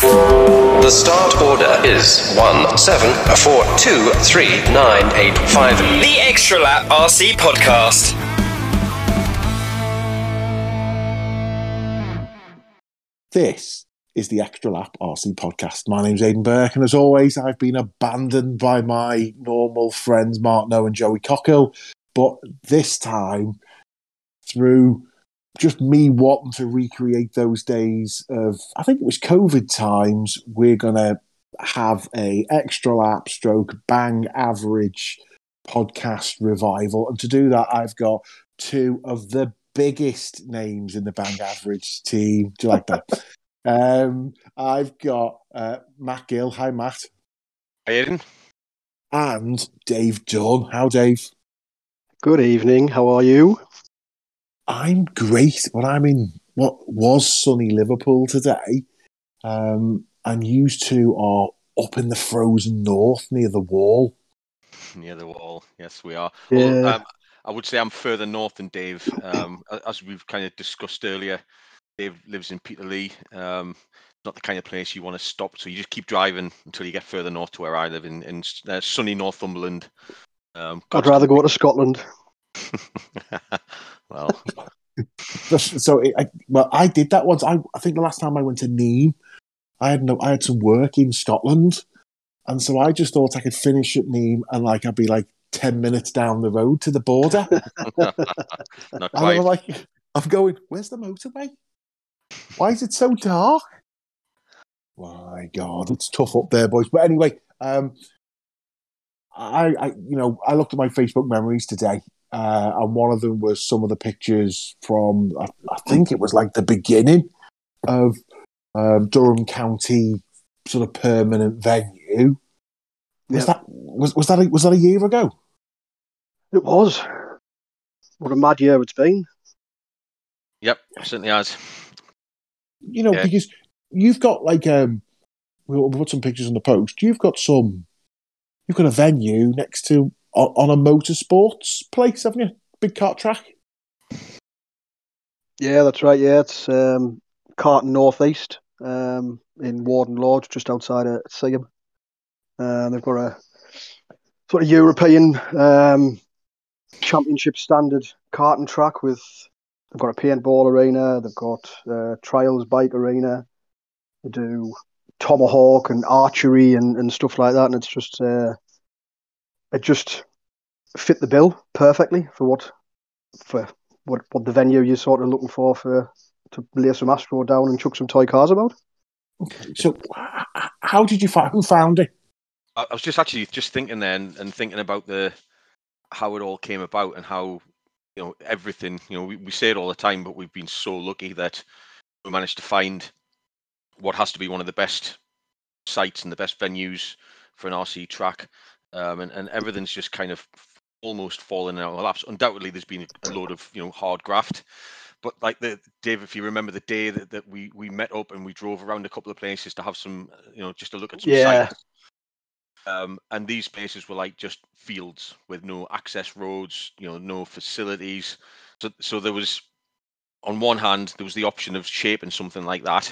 The start order is 17423985. The Extra Lap RC Podcast. This is the Extra Lap RC Podcast. My name's Aidan Burke, and as always, I've been abandoned by my normal friends, Mark Noe and Joey Cockle. But this time, through just me wanting to recreate those days of, I think it was COVID times, we're going to have a Extra Lap stroke bang average podcast revival. And to do that, I've got two of the biggest names in the bang average team. Do you like that? I've got Matt Gill. Hi, Matt. Hi, Aidan. And Dave Dunn. How, Dave? Good evening. How are you? I'm great, but I'm in what was sunny Liverpool today. And you two are up in the frozen north near the wall. Near the wall, yes, we are. Yeah. Well, I would say I'm further north than Dave. As we've kind of discussed earlier, Dave lives in Peterlee. Not the kind of place you want to stop, so you just keep driving until you get further north to where I live in sunny Northumberland. I'd rather go to Scotland. Well, So I did that once. I think the last time I went to Nîmes, I had some work in Scotland, and so I just thought I could finish at Nîmes and I'd be 10 minutes down the road to the border. not quite. I'm going, where's the motorway? Why is it so dark? My God, it's tough up there, boys. But anyway, I looked at my Facebook memories today. And one of them was some of the pictures from, I think it was the beginning of Durham County sort of permanent venue. Was that a year ago? It was. What a mad year it's been. Yep, certainly has. Because you've got we'll put some pictures on the post. You've got a venue next to on a motorsports place, haven't you? Big kart track. Yeah, that's right. Yeah, it's Carton North East in Warden Lodge, just outside of Seaham. They've got a sort of European championship standard karting track with. They've got a paintball arena. They've got trials bike arena. They do tomahawk and archery and stuff like that, and it's just. It just fit the bill perfectly for what the venue you're sort of looking for to lay some Astro down and chuck some toy cars about. Okay, so how did you find? Who found it? I was just thinking then and thinking about how it all came about and how everything. We say it all the time, but we've been so lucky that we managed to find what has to be one of the best sites and the best venues for an RC track. And everything's just kind of almost fallen out of our laps. Undoubtedly, there's been a load of hard graft, but Dave, if you remember the day that we met up and we drove around a couple of places to have some, just to look at some sites. And these places were just fields with no access roads, no facilities. So there was, on one hand, there was the option of shaping something like that.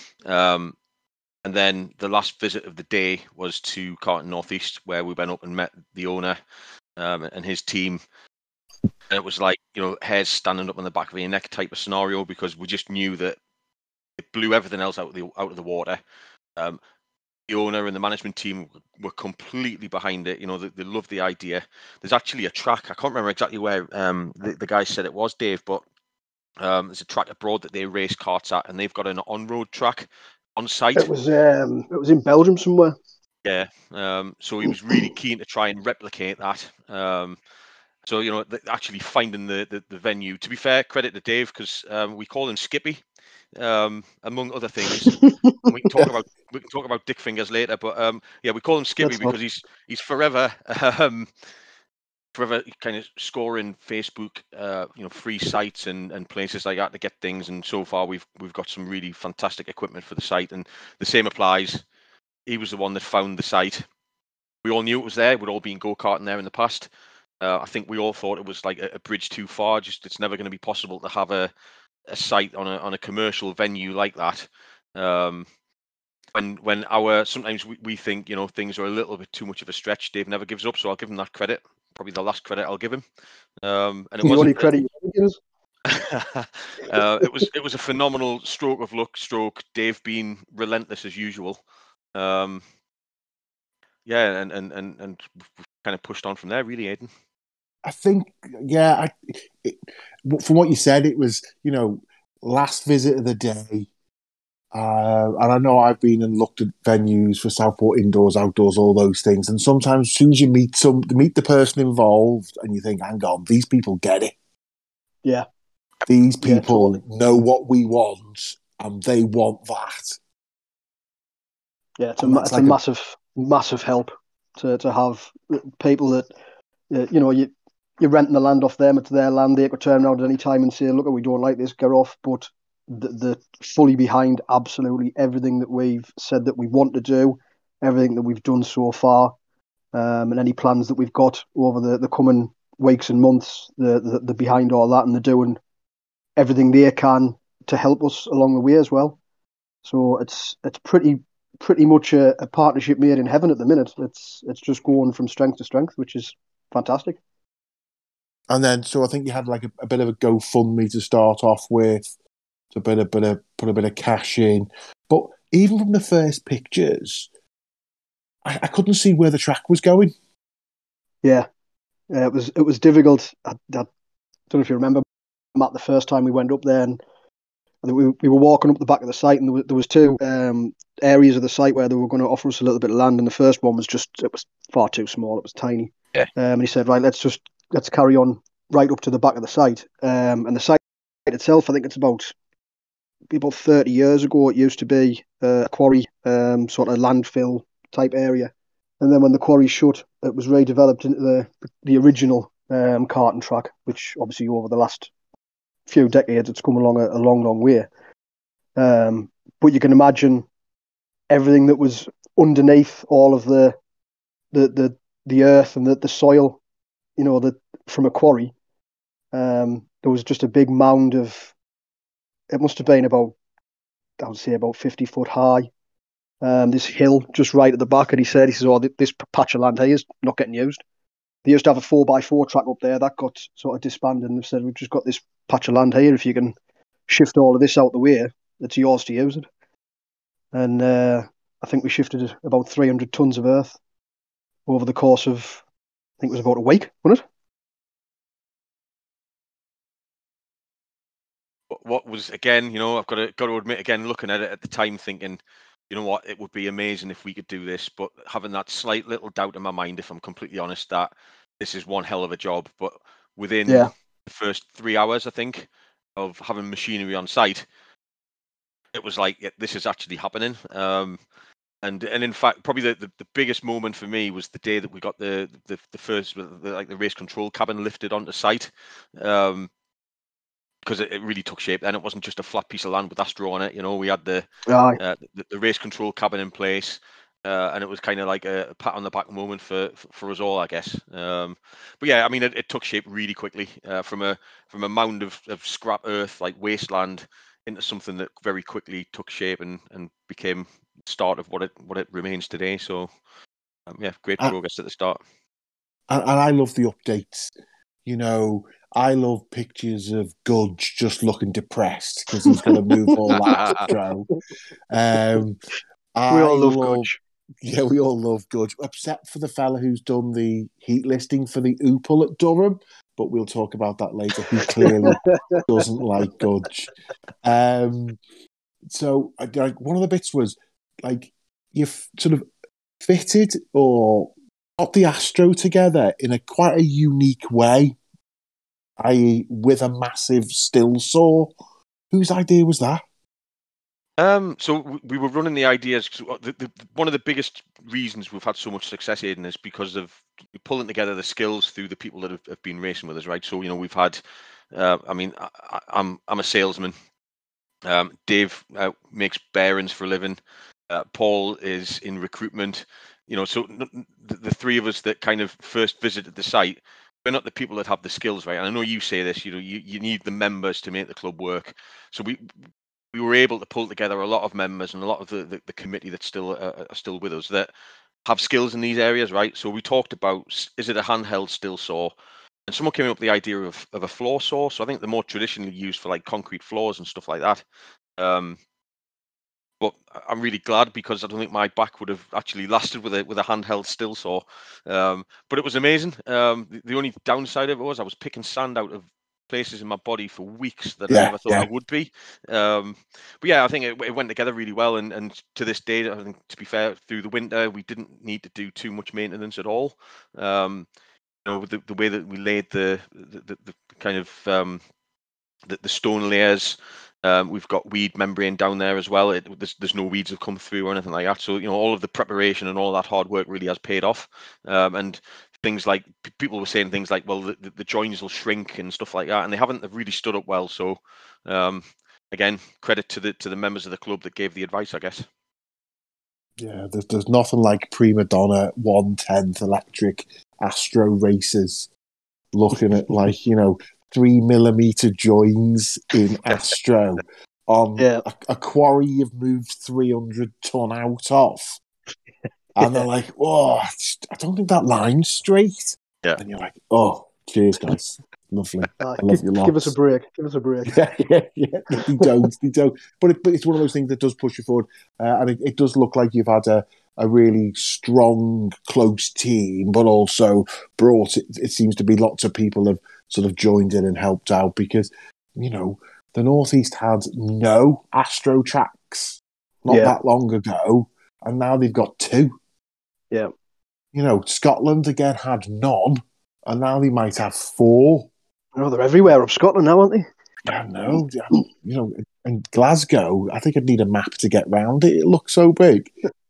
And then the last visit of the day was to Carton North East, where we went up and met the owner and his team. And it was hairs standing up on the back of your neck type of scenario, because we just knew that it blew everything else out of the water. The owner and the management team were completely behind it. They loved the idea. There's actually a track. I can't remember exactly where the guy said it was, Dave, but there's a track abroad that they race karts at, and they've got an on-road track on site. It was in Belgium somewhere. Yeah. So he was really keen to try and replicate that. So actually finding the venue. To be fair, credit to Dave, because we call him Skippy, among other things. We can talk about dick fingers later, but we call him Skippy because he's forever kind of scoring Facebook, free sites and places like that to get things. And so far, we've got some really fantastic equipment for the site, and the same applies. He was the one that found the site. We all knew it was there. We'd all been go-karting there in the past. I think we all thought it was a bridge too far. Just it's never going to be possible to have a site on a commercial venue like that. when sometimes we think, you know, things are a little bit too much of a stretch, Dave never gives up, so I'll give him that credit. Probably the last credit I'll give him. And it The only wasn't credit you give us. it was a phenomenal stroke of luck, Dave being relentless as usual. Yeah, and we've kind of pushed on from there, really, Aidan. I think, yeah, from what you said, it was, you know, last visit of the day. And I know I've been and looked at venues for Southport indoors, outdoors, all those things. And sometimes, as soon as you meet the person involved, and you think, "Hang on, these people get it. Yeah, These people totally. know what we want, and they want that." Yeah, it's And a massive help to have people that you know, you're renting the land off them. It's their land. They could turn around at any time and say, "Look, we don't like this. Get off." But the fully behind absolutely everything that we've said that we want to do, everything that we've done so far, and any plans that we've got over the coming weeks and months. The behind all that, and they're doing everything they can to help us along the way as well. So it's pretty much a partnership made in heaven at the minute. It's just going from strength to strength, which is fantastic. And then, so I think you had like a bit of a GoFundMe to start off with, to put a bit of cash in. But even from the first pictures, I couldn't see where the track was going. Yeah, it was difficult. I don't know if you remember, Matt, the first time we went up there, and we were walking up the back of the site, and there was two areas of the site where they were going to offer us a little bit of land, and the first one was it was far too small. It was tiny. Yeah. And he said, right, let's carry on right up to the back of the site. And the site itself, I think it's about 30 years ago, it used to be a quarry, sort of landfill type area. And then when the quarry shut, it was redeveloped into the original karting track, which obviously over the last few decades, it's come along a long way. But you can imagine everything that was underneath all of the earth and the soil, you know, that from a quarry. There was just a big mound of, it must have been about, I would say about 50 foot high. This hill just right at the back, and he says, "Oh, this patch of land here is not getting used." They used to have a 4x4 track up there that got sort of disbanded, and they said, "We've just got this patch of land here. If you can shift all of this out the way, it's yours to use it." And I think we shifted about 300 tons of earth over the course of, I think it was about a week, wasn't it? What was, again, you know, I've got to admit, again, looking at it at the time, thinking, you know what, it would be amazing if we could do this, but having that slight little doubt in my mind, if I'm completely honest, that this is one hell of a job. But within the first 3 hours, I think, of having machinery on site, it was like, this is actually happening. And in fact, probably the biggest moment for me was the day that we got the first, like the race control cabin lifted onto site. Because it really took shape. And it wasn't just a flat piece of land with Astro on it. You know, we had the race control cabin in place, and it was kind of like a pat on the back moment for us all, I guess. But yeah, I mean, it took shape really quickly from a mound of scrap earth, like wasteland, into something that very quickly took shape and became the start of what it remains today. So yeah, great progress at the start. And I love the updates. You know, I love pictures of Gudge just looking depressed because he's got to move all that Astro. We all love Gudge. Yeah, we all love Gudge, except for the fella who's done the heat listing for the Opel at Durham. But we'll talk about that later. He clearly doesn't like Gudge. So, like, one of the bits was like you've sort of fitted or got the Astro together in quite a unique way, i.e., with a massive still saw. Whose idea was that? So we were running the ideas. One of the biggest reasons we've had so much success, Aidan, is because of pulling together the skills through the people that have been racing with us, right? So, you know, we've had, I mean, I'm a salesman. Dave makes bearings for a living. Paul is in recruitment. You know, so the three of us that kind of first visited the site, we're not the people that have the skills, right? And I know you say this, you know, you need the members to make the club work. So we were able to pull together a lot of members and a lot of the committee that's still are still with us that have skills in these areas, right? So we talked about, is it a handheld still saw? And someone came up with the idea of a floor saw. So I think they're more traditionally used for like concrete floors and stuff like that. But I'm really glad, because I don't think my back would have actually lasted with a handheld still saw. But it was amazing. The only downside of it was I was picking sand out of places in my body for weeks that I never thought I would be. But yeah, I think it went together really well. And to this day, I think, to be fair, through the winter, we didn't need to do too much maintenance at all. With the way that we laid the kind of the stone layers. We've got weed membrane down there as well. There's no weeds have come through or anything like that. So all of the preparation and all that hard work really has paid off. And things like people were saying things like, well, the joins will shrink and stuff like that, and they haven't really stood up well. So again, credit to the members of the club that gave the advice, I guess. Yeah, there's nothing like prima donna 1/10 electric Astro races looking at 3mm joins in Astro on a quarry you've moved 300 ton out of. And they're like, oh, I don't think that line's straight. Yeah. And you're like, oh, cheers, guys. Lovely. I love your lots. Give us a break. Give us a break. Yeah. They don't. But it's one of those things that does push you forward. And it does look like you've had a really strong, close team, but also it seems to be lots of people have sort of joined in and helped out, because, the Northeast had no Astro tracks not that long ago, and now they've got 2. Yeah. Scotland again had none, and now they might have 4. They're everywhere up Scotland now, aren't they? I know. And Glasgow, I think I'd need a map to get round it. It looks so big.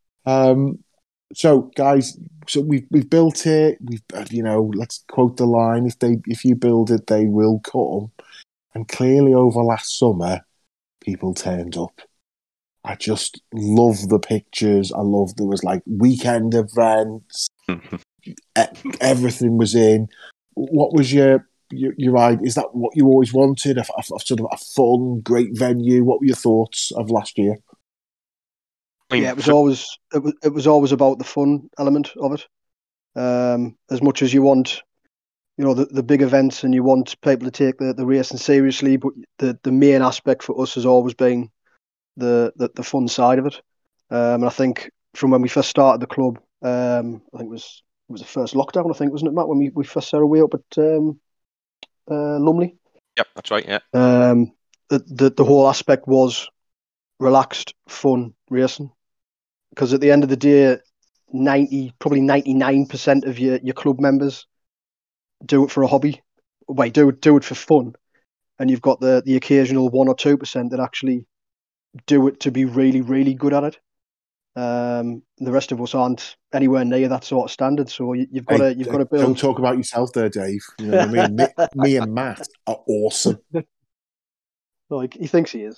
So guys, we've built it. We've let's quote the line: if you build it, they will come. And clearly, over last summer, people turned up. I just love the pictures. I love there was like weekend events. Everything was in. What was your idea? Is that what you always wanted? A sort of a fun, great venue. What were your thoughts of last year? Yeah, it was always about the fun element of it. As much as you want, the big events, and you want people to take the racing seriously, but the main aspect for us has always been the fun side of it. And I think from when we first started the club, I think it was the first lockdown, I think, wasn't it, Matt, when we first set our way up at Lumley? Yep, that's right. Yeah. The whole aspect was relaxed, fun racing, because at the end of the day, probably 99% of your club members do it for a hobby. Wait, do it for fun, and you've got the occasional 1 or 2% that actually do it to be really, really good at it. The rest of us aren't anywhere near that sort of standard. So you've got to build. Don't talk about yourself there, Dave. You know what I mean? Me and Matt are awesome. Like, he thinks he is.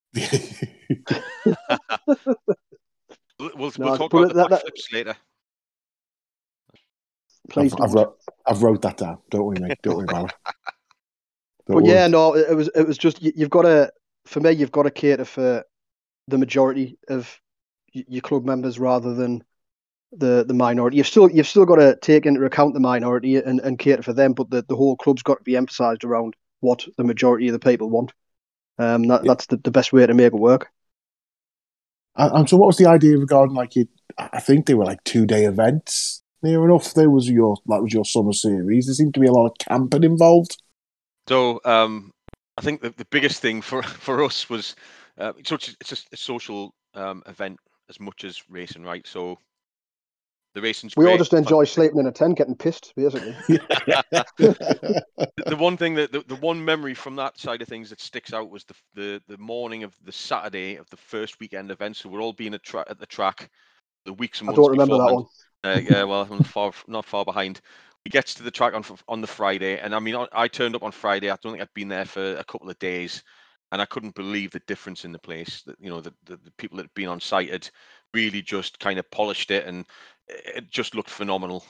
We'll talk about the backflips later. Please I've wrote that down. Don't worry, mate. Don't worry about it. Yeah, no, it was just you've got to cater for the majority of your club members rather than the minority. You've still got to take into account the minority and cater for them, but the whole club's got to be emphasised around what the majority of the people want. That's the best way to make it work. And so, what was the idea regarding I think they were 2-day events. Near enough, that was your summer series. There seemed to be a lot of camping involved. So I think the biggest thing for us was it's just a social event as much as racing, right? So the racing's we great, all just enjoy sleeping in a tent, getting pissed, basically. The one thing the one memory from that side of things that sticks out was the morning of the Saturday of the first weekend event. So we're all being at the track the weeks and months. I don't remember that one. Yeah, well, I'm not far behind. We get to the track on the Friday, and I mean, I turned up on Friday. I don't think I'd been there for a couple of days, and I couldn't believe the difference in the place. That the people that had been on site had really just kind of polished it, and it just looked phenomenal.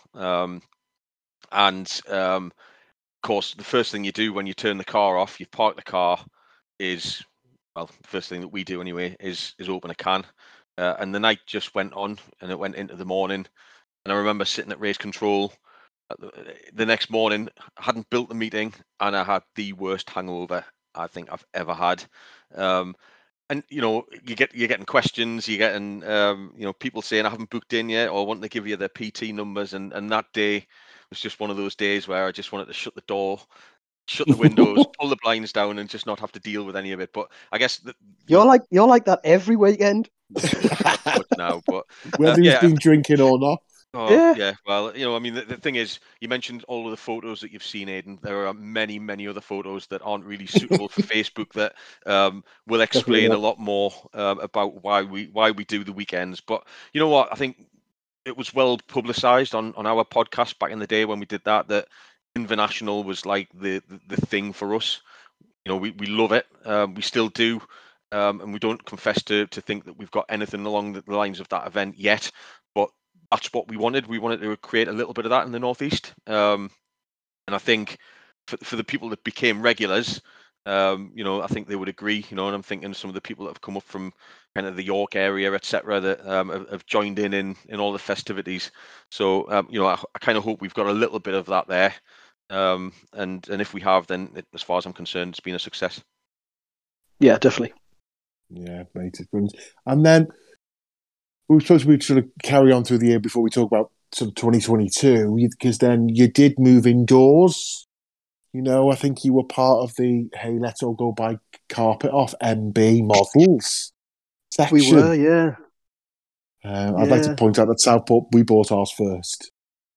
Of course, the first thing you do when you turn the car off, you park the car, is well, the first thing that we do anyway is open a can. And the night just went on, and it went into the morning. And I remember sitting at race control the next morning. I hadn't built the meeting, and I had the worst hangover I think I've ever had. And you're getting questions, you're getting people saying I haven't booked in yet, or wanting to give you their PT numbers, and that day was just one of those days where I just wanted to shut the door, shut the windows, pull the blinds down, and just not have to deal with any of it. But I guess you're like that every weekend. Not so much now, but whether he's been drinking or not. Oh, yeah. Well, I mean, the thing is, you mentioned all of the photos that you've seen, Aidan. There are many, many other photos that aren't really suitable for Facebook that will explain a lot more about why we do the weekends. But you know what? I think it was well publicised on our podcast back in the day when we did that. That Inverness was like the thing for us. We love it. We still do. And we don't confess to think that we've got anything along the lines of that event yet. But that's what we wanted. We wanted to create a little bit of that in the Northeast. And I think for the people that became regulars, I think they would agree, and I'm thinking some of the people that have come up from kind of the York area, etc., that have joined in all the festivities. So, I kind of hope we've got a little bit of that there. And if we have, then as far as I'm concerned, it's been a success. Yeah, definitely. Yeah, mate. And then we were supposed to sort of carry on through the year before we talk about sort of 2022, because then you did move indoors. I think you were part of the Hey, Let's All Go Buy Carpet Off MB Models section. We were, yeah. I'd like to point out that Southport, we bought ours first.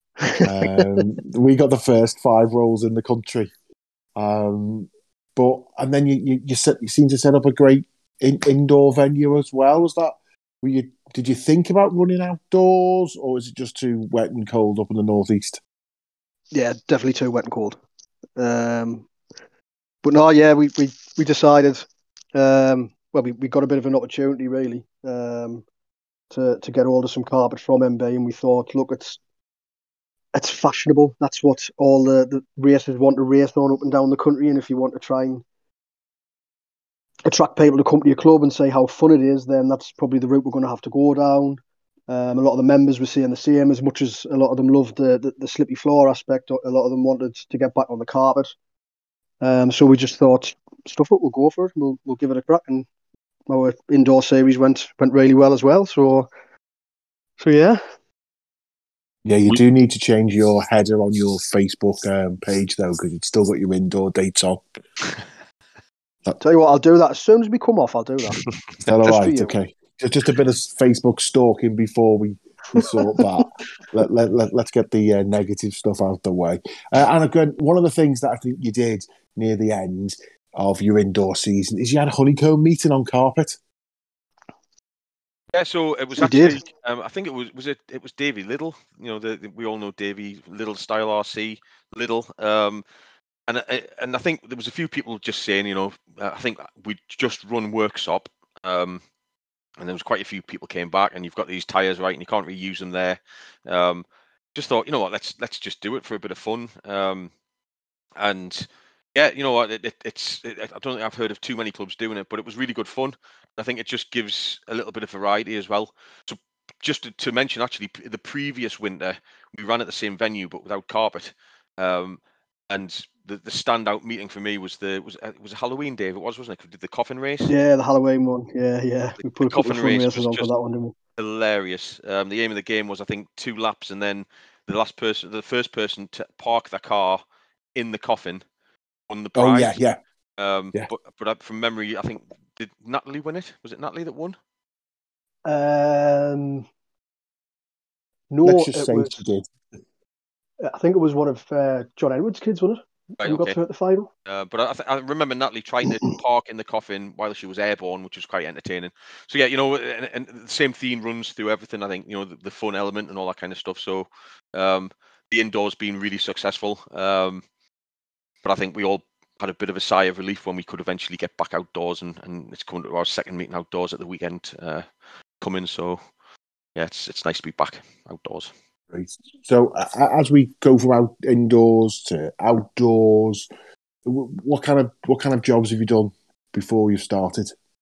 We got the first 5 rolls in the country. And then you seem to set up a great indoor venue as well. Was that? Did you think about running outdoors, or is it just too wet and cold up in the northeast? Yeah, definitely too wet and cold. But no, yeah, we decided. We got a bit of an opportunity really to get hold of some carpet from MB, and we thought, look, it's fashionable. That's what all the racers want to race on up and down the country, and if you want to try and attract people to come to your club and say how fun it is, then that's probably the route we're going to have to go down. A lot of the members were saying the same. As much as a lot of them loved the slippy floor aspect, a lot of them wanted to get back on the carpet. So we just thought, stuff it, we'll go for it. We'll give it a crack, and our indoor series went really well as well. So yeah. Yeah, you do need to change your header on your Facebook page though, because it's still got your indoor dates on. Tell you what, I'll do that as soon as we come off. I'll do that. Is that all right? Okay. Just a bit of Facebook stalking before we sort that. Let's get the negative stuff out of the way. And again, one of the things that I think you did near the end of your indoor season is you had a honeycomb meeting on carpet. Yeah, so it was actually. I think it was Davy Little. We all know Davy Little Style RC Little. And I think there was a few people just saying, I think we just run workshop, and there was quite a few people came back, and you've got these tires, right, and you can't really use them there. Just thought, let's just do it for a bit of fun. And yeah, you know what, I don't think I've heard of too many clubs doing it, but it was really good fun. I think it just gives a little bit of variety as well. So just to mention, actually, the previous winter we ran at the same venue but without carpet. And the standout meeting for me was it was a Halloween day. It wasn't it? Did the coffin race? Yeah, the Halloween one. Yeah. We put a couple of fun races on for that one, didn't we? Hilarious. The aim of the game was, I think, 2 laps, and then the first person to park their car in the coffin won the prize. Oh yeah. But from memory, I think, did Natalie win it? Was it Natalie that won? No, let's just say she did. I think it was one of John Edwards' kids, wasn't it? Right, who got through at the final. But I remember Natalie trying to park in the coffin while she was airborne, which was quite entertaining. So yeah, and the same theme runs through everything. I think the fun element and all that kind of stuff. So the indoors being really successful. But I think we all had a bit of a sigh of relief when we could eventually get back outdoors, and it's coming to our second meeting outdoors at the weekend coming. So yeah, it's nice to be back outdoors. Right. So as we go from indoors to outdoors, what kind of jobs have you done before you started?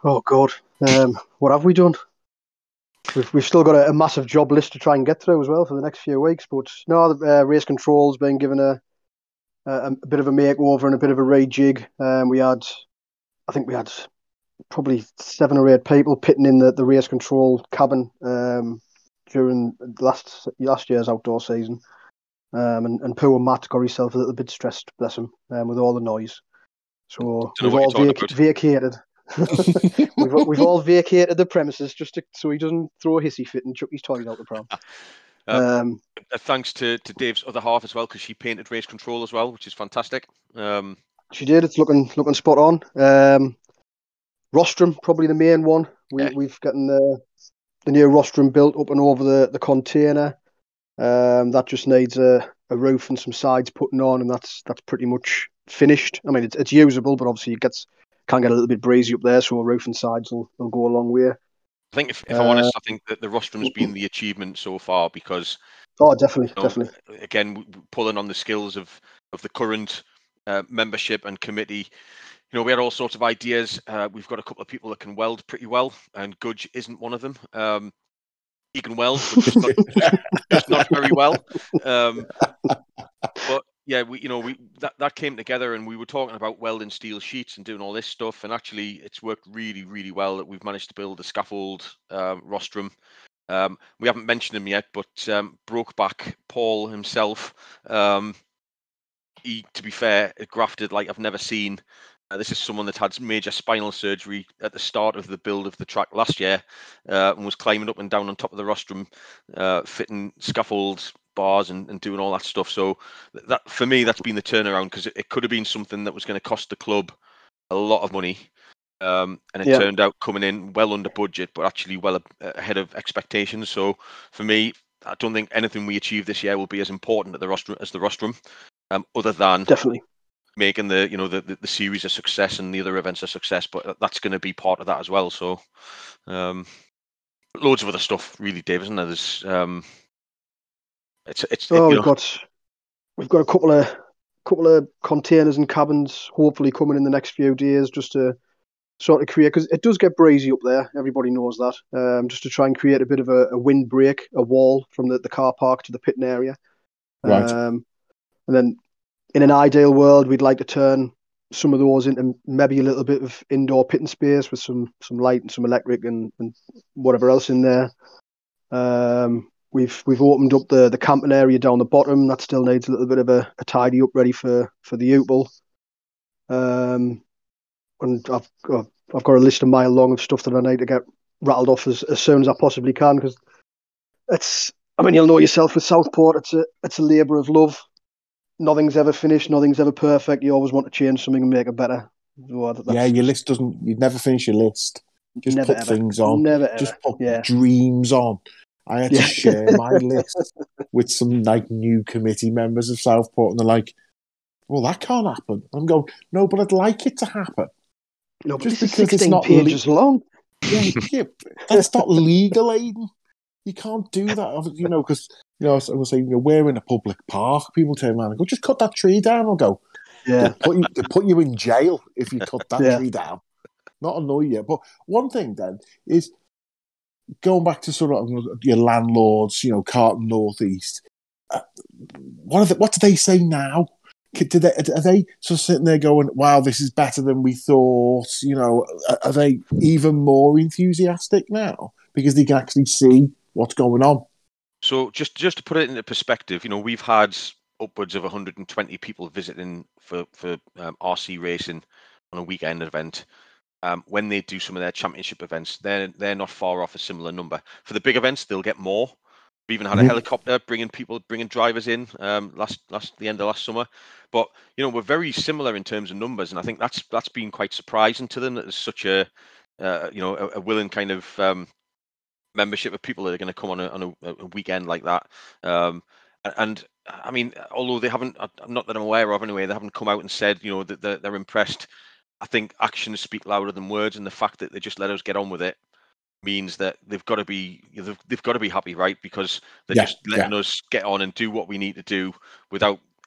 Oh God, what have we done? We've still got a massive job list to try and get through as well for the next few weeks. But no, the race control's been given a bit of a makeover and a bit of a rejig. I think we had probably 7 or 8 people pitting in the race control cabin during last year's outdoor season. And poor Matt got himself a little bit stressed, bless him, with all the noise. So we've all vacated. we've all vacated the premises so he doesn't throw a hissy fit and chuck his toys out the pram. Thanks to Dave's other half as well, because she painted race control as well, which is fantastic. She did. It's looking spot on. Rostrum, probably the main one. We've gotten the new rostrum built up and over the container. That just needs a roof and some sides putting on, and that's pretty much finished. I mean, it's usable, but obviously can get a little bit breezy up there, so a roof and sides will go a long way. I think, if I'm honest, I think that the rostrum's been the achievement so far, because definitely. Again, pulling on the skills of the current membership and committee. We had all sorts of ideas. We've got a couple of people that can weld pretty well, and Gudge isn't one of them. He can weld, but just not very well. But yeah, that came together, and we were talking about welding steel sheets and doing all this stuff, and actually, it's worked really, really well. That we've managed to build a scaffold rostrum. We haven't mentioned him yet, but Brokeback Paul himself. He, to be fair, grafted like I've never seen. This is someone that had major spinal surgery at the start of the build of the track last year, and was climbing up and down on top of the rostrum, fitting scaffold bars and doing all that stuff. So that, for me, that's been the turnaround, because it could have been something that was going to cost the club a lot of money, and it turned out coming in well under budget, but actually well ahead of expectations. So for me, I don't think anything we achieve this year will be as important at the rostrum as the rostrum, other than definitely making the series a success and the other events a success. But that's going to be part of that as well. So loads of other stuff, really, Dave, isn't there? There's we've got a couple of containers and cabins hopefully coming in the next few days, just to sort of create, because it does get breezy up there, everybody knows that, just to try and create a bit of a windbreak, a wall from the car park to the pitting area. Right. And then in an ideal world, we'd like to turn some of those into maybe a little bit of indoor pitting space with some light and some electric and whatever else in there. We've opened up the camping area down the bottom. That still needs a little bit of a tidy up, ready for the Uple. And I've got a list a mile long of stuff that I need to get rattled off as soon as I possibly can, because you'll know yourself with Southport, it's a labour of love. Nothing's ever finished, nothing's ever perfect. You always want to change something and make it better. So your list you'd never finish your list. Just never, put ever. things on. Never, just ever. put dreams on. I had to share my list with some new committee members of Southport, and they're like, well, that can't happen. I'm going, no, but I'd like it to happen. No, but just because 16 it's not pages long. Yeah, that's not legal, Aidan. You can't do that, because I will say, we're in a public park. People turn around and go, just cut that tree down. I'll go, yeah, they put you in jail if you cut that tree down. Not annoy you. But one thing then is going back to sort of your landlords, Carlton North East. What do they say now? Are they sort of sitting there going, wow, this is better than we thought? Are they even more enthusiastic now because they can actually see what's going on? So just to put it into perspective, we've had upwards of 120 people visiting for RC racing on a weekend event. When they do some of their championship events, they're not far off a similar number. For the big events, they'll get more. We even had a helicopter bringing drivers in the end of last summer. But we're very similar in terms of numbers, and I think that's been quite surprising to them that there's such a willing kind of membership of people that are going to come on a weekend like that. And I mean, although they haven't, not that I'm aware of anyway, they haven't come out and said that they're impressed. I think actions speak louder than words, and the fact that they just let us get on with it means that they've got to be happy, right? Because they're just letting us get on and do what we need to do without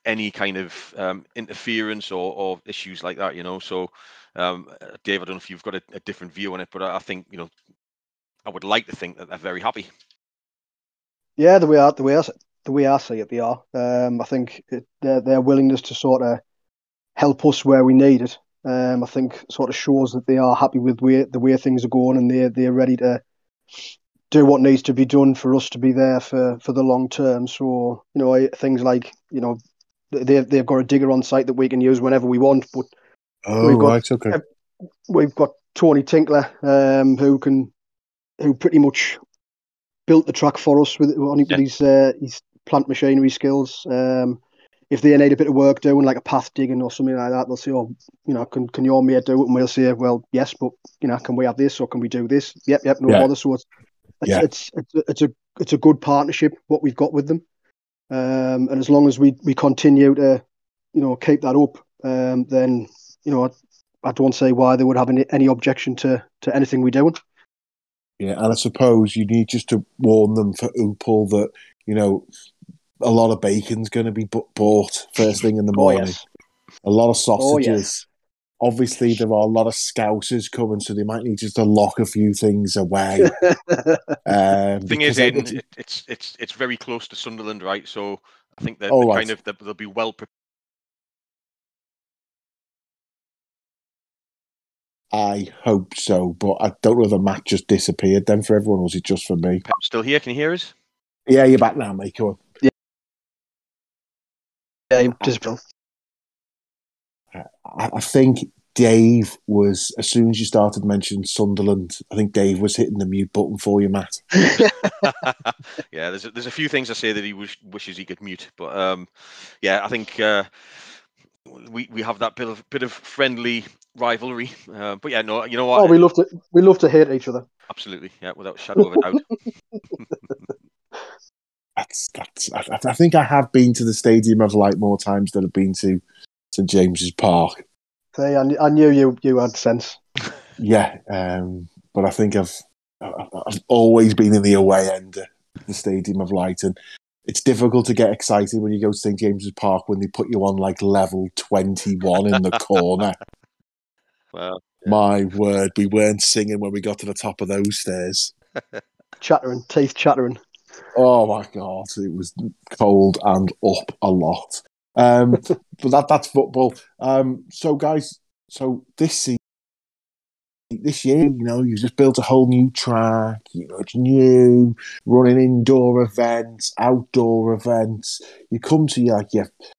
any kind of interference or issues like that, you know. So, Dave, I don't know if you've got a different view on it, but I think, you know, I would like to think that they're very happy. Yeah, the way I see it, they are. I think their willingness to sort of help us where we need it, I think sort of shows that they are happy with the way things are going, and they're ready to do what needs to be done for us to be there for the long term. So, you know, things like, you know, they've got a digger on site that we can use whenever we want, but we've got Tony Tinkler, who pretty much built the track for us with his plant machinery skills. If they need a bit of work doing, like a path digging or something like that, they'll say, "Oh, you know, can your mate do it?" And we'll say, "Well, yes, but you know, can we have this or can we do this?" Yep, no bother. So it's a good partnership what we've got with them, and as long as we continue to, you know, keep that up, then, you know, I don't see why they would have any objection to anything we're doing. Yeah, and I suppose you need just to warn them for Upal that, you know, a lot of bacon's going to be bought first thing in the morning. Yes. A lot of sausages. Yes. Obviously, there are a lot of scousers coming, so they might need just to lock a few things away. Thing is, Aidan, it's very close to Sunderland, right? So I think that they'll be well prepared. I hope so, but I don't know if the match just disappeared then for everyone, or was it just for me? Pep, still here? Can you hear us? Yeah, you're back now, mate. Come on. Yeah, just. I think Dave was, as soon as you started mentioning Sunderland, I think Dave was hitting the mute button for you, Matt. Yeah, there's a few things I say that he wishes he could mute, but yeah, I think we have that bit of friendly rivalry. But yeah, no, you know what? Oh, we love to hate each other. Absolutely, yeah, without a shadow of a doubt. I think I have been to the Stadium of Light more times than I've been to St James's Park. See, I knew you had sense. Yeah, but I think I've always been in the away end of the Stadium of Light, and it's difficult to get excited when you go to St James's Park when they put you on like level 21 in the corner. Well, yeah. My word, we weren't singing when we got to the top of those stairs. Teeth chattering. Oh my God, it was cold and up a lot. But that's football. So guys, this year, you know, you just built a whole new track. You know, it's new, running indoor events, outdoor events. You come to your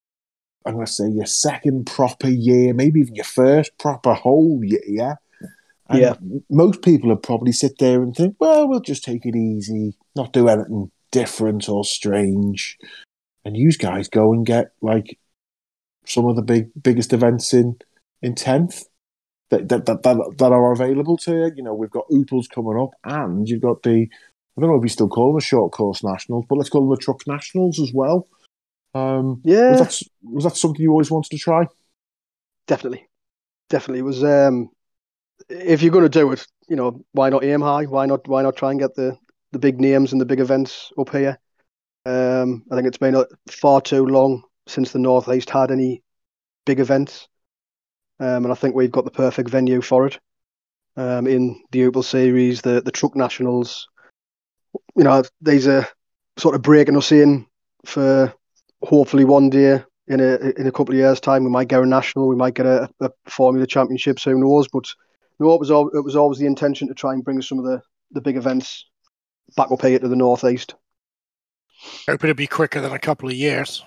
second proper year, maybe even your first proper whole year. Yeah. And most people would probably sit there and think, well, we'll just take it easy, not do anything different or strange. And you guys go and get like some of the biggest events in 10th that are available to you. You know, we've got Upals coming up, and you've got I don't know if we still call them the short course nationals, but let's call them the truck nationals as well. Was that something you always wanted to try? Definitely. It was. If you're going to do it, you know, why not aim high? Why not try and get the big names and the big events up here? I think it's been far too long since the North East had any big events, and I think we've got the perfect venue for it. In the Upal Series, the Truck Nationals, you know, these are sort of breaking us in for hopefully one day in a couple of years' time we might get a national, we might get a Formula Championships, who knows? But no, it was always the intention to try and bring some of the big events back up here to the North East. Hope it'll be quicker than a couple of years.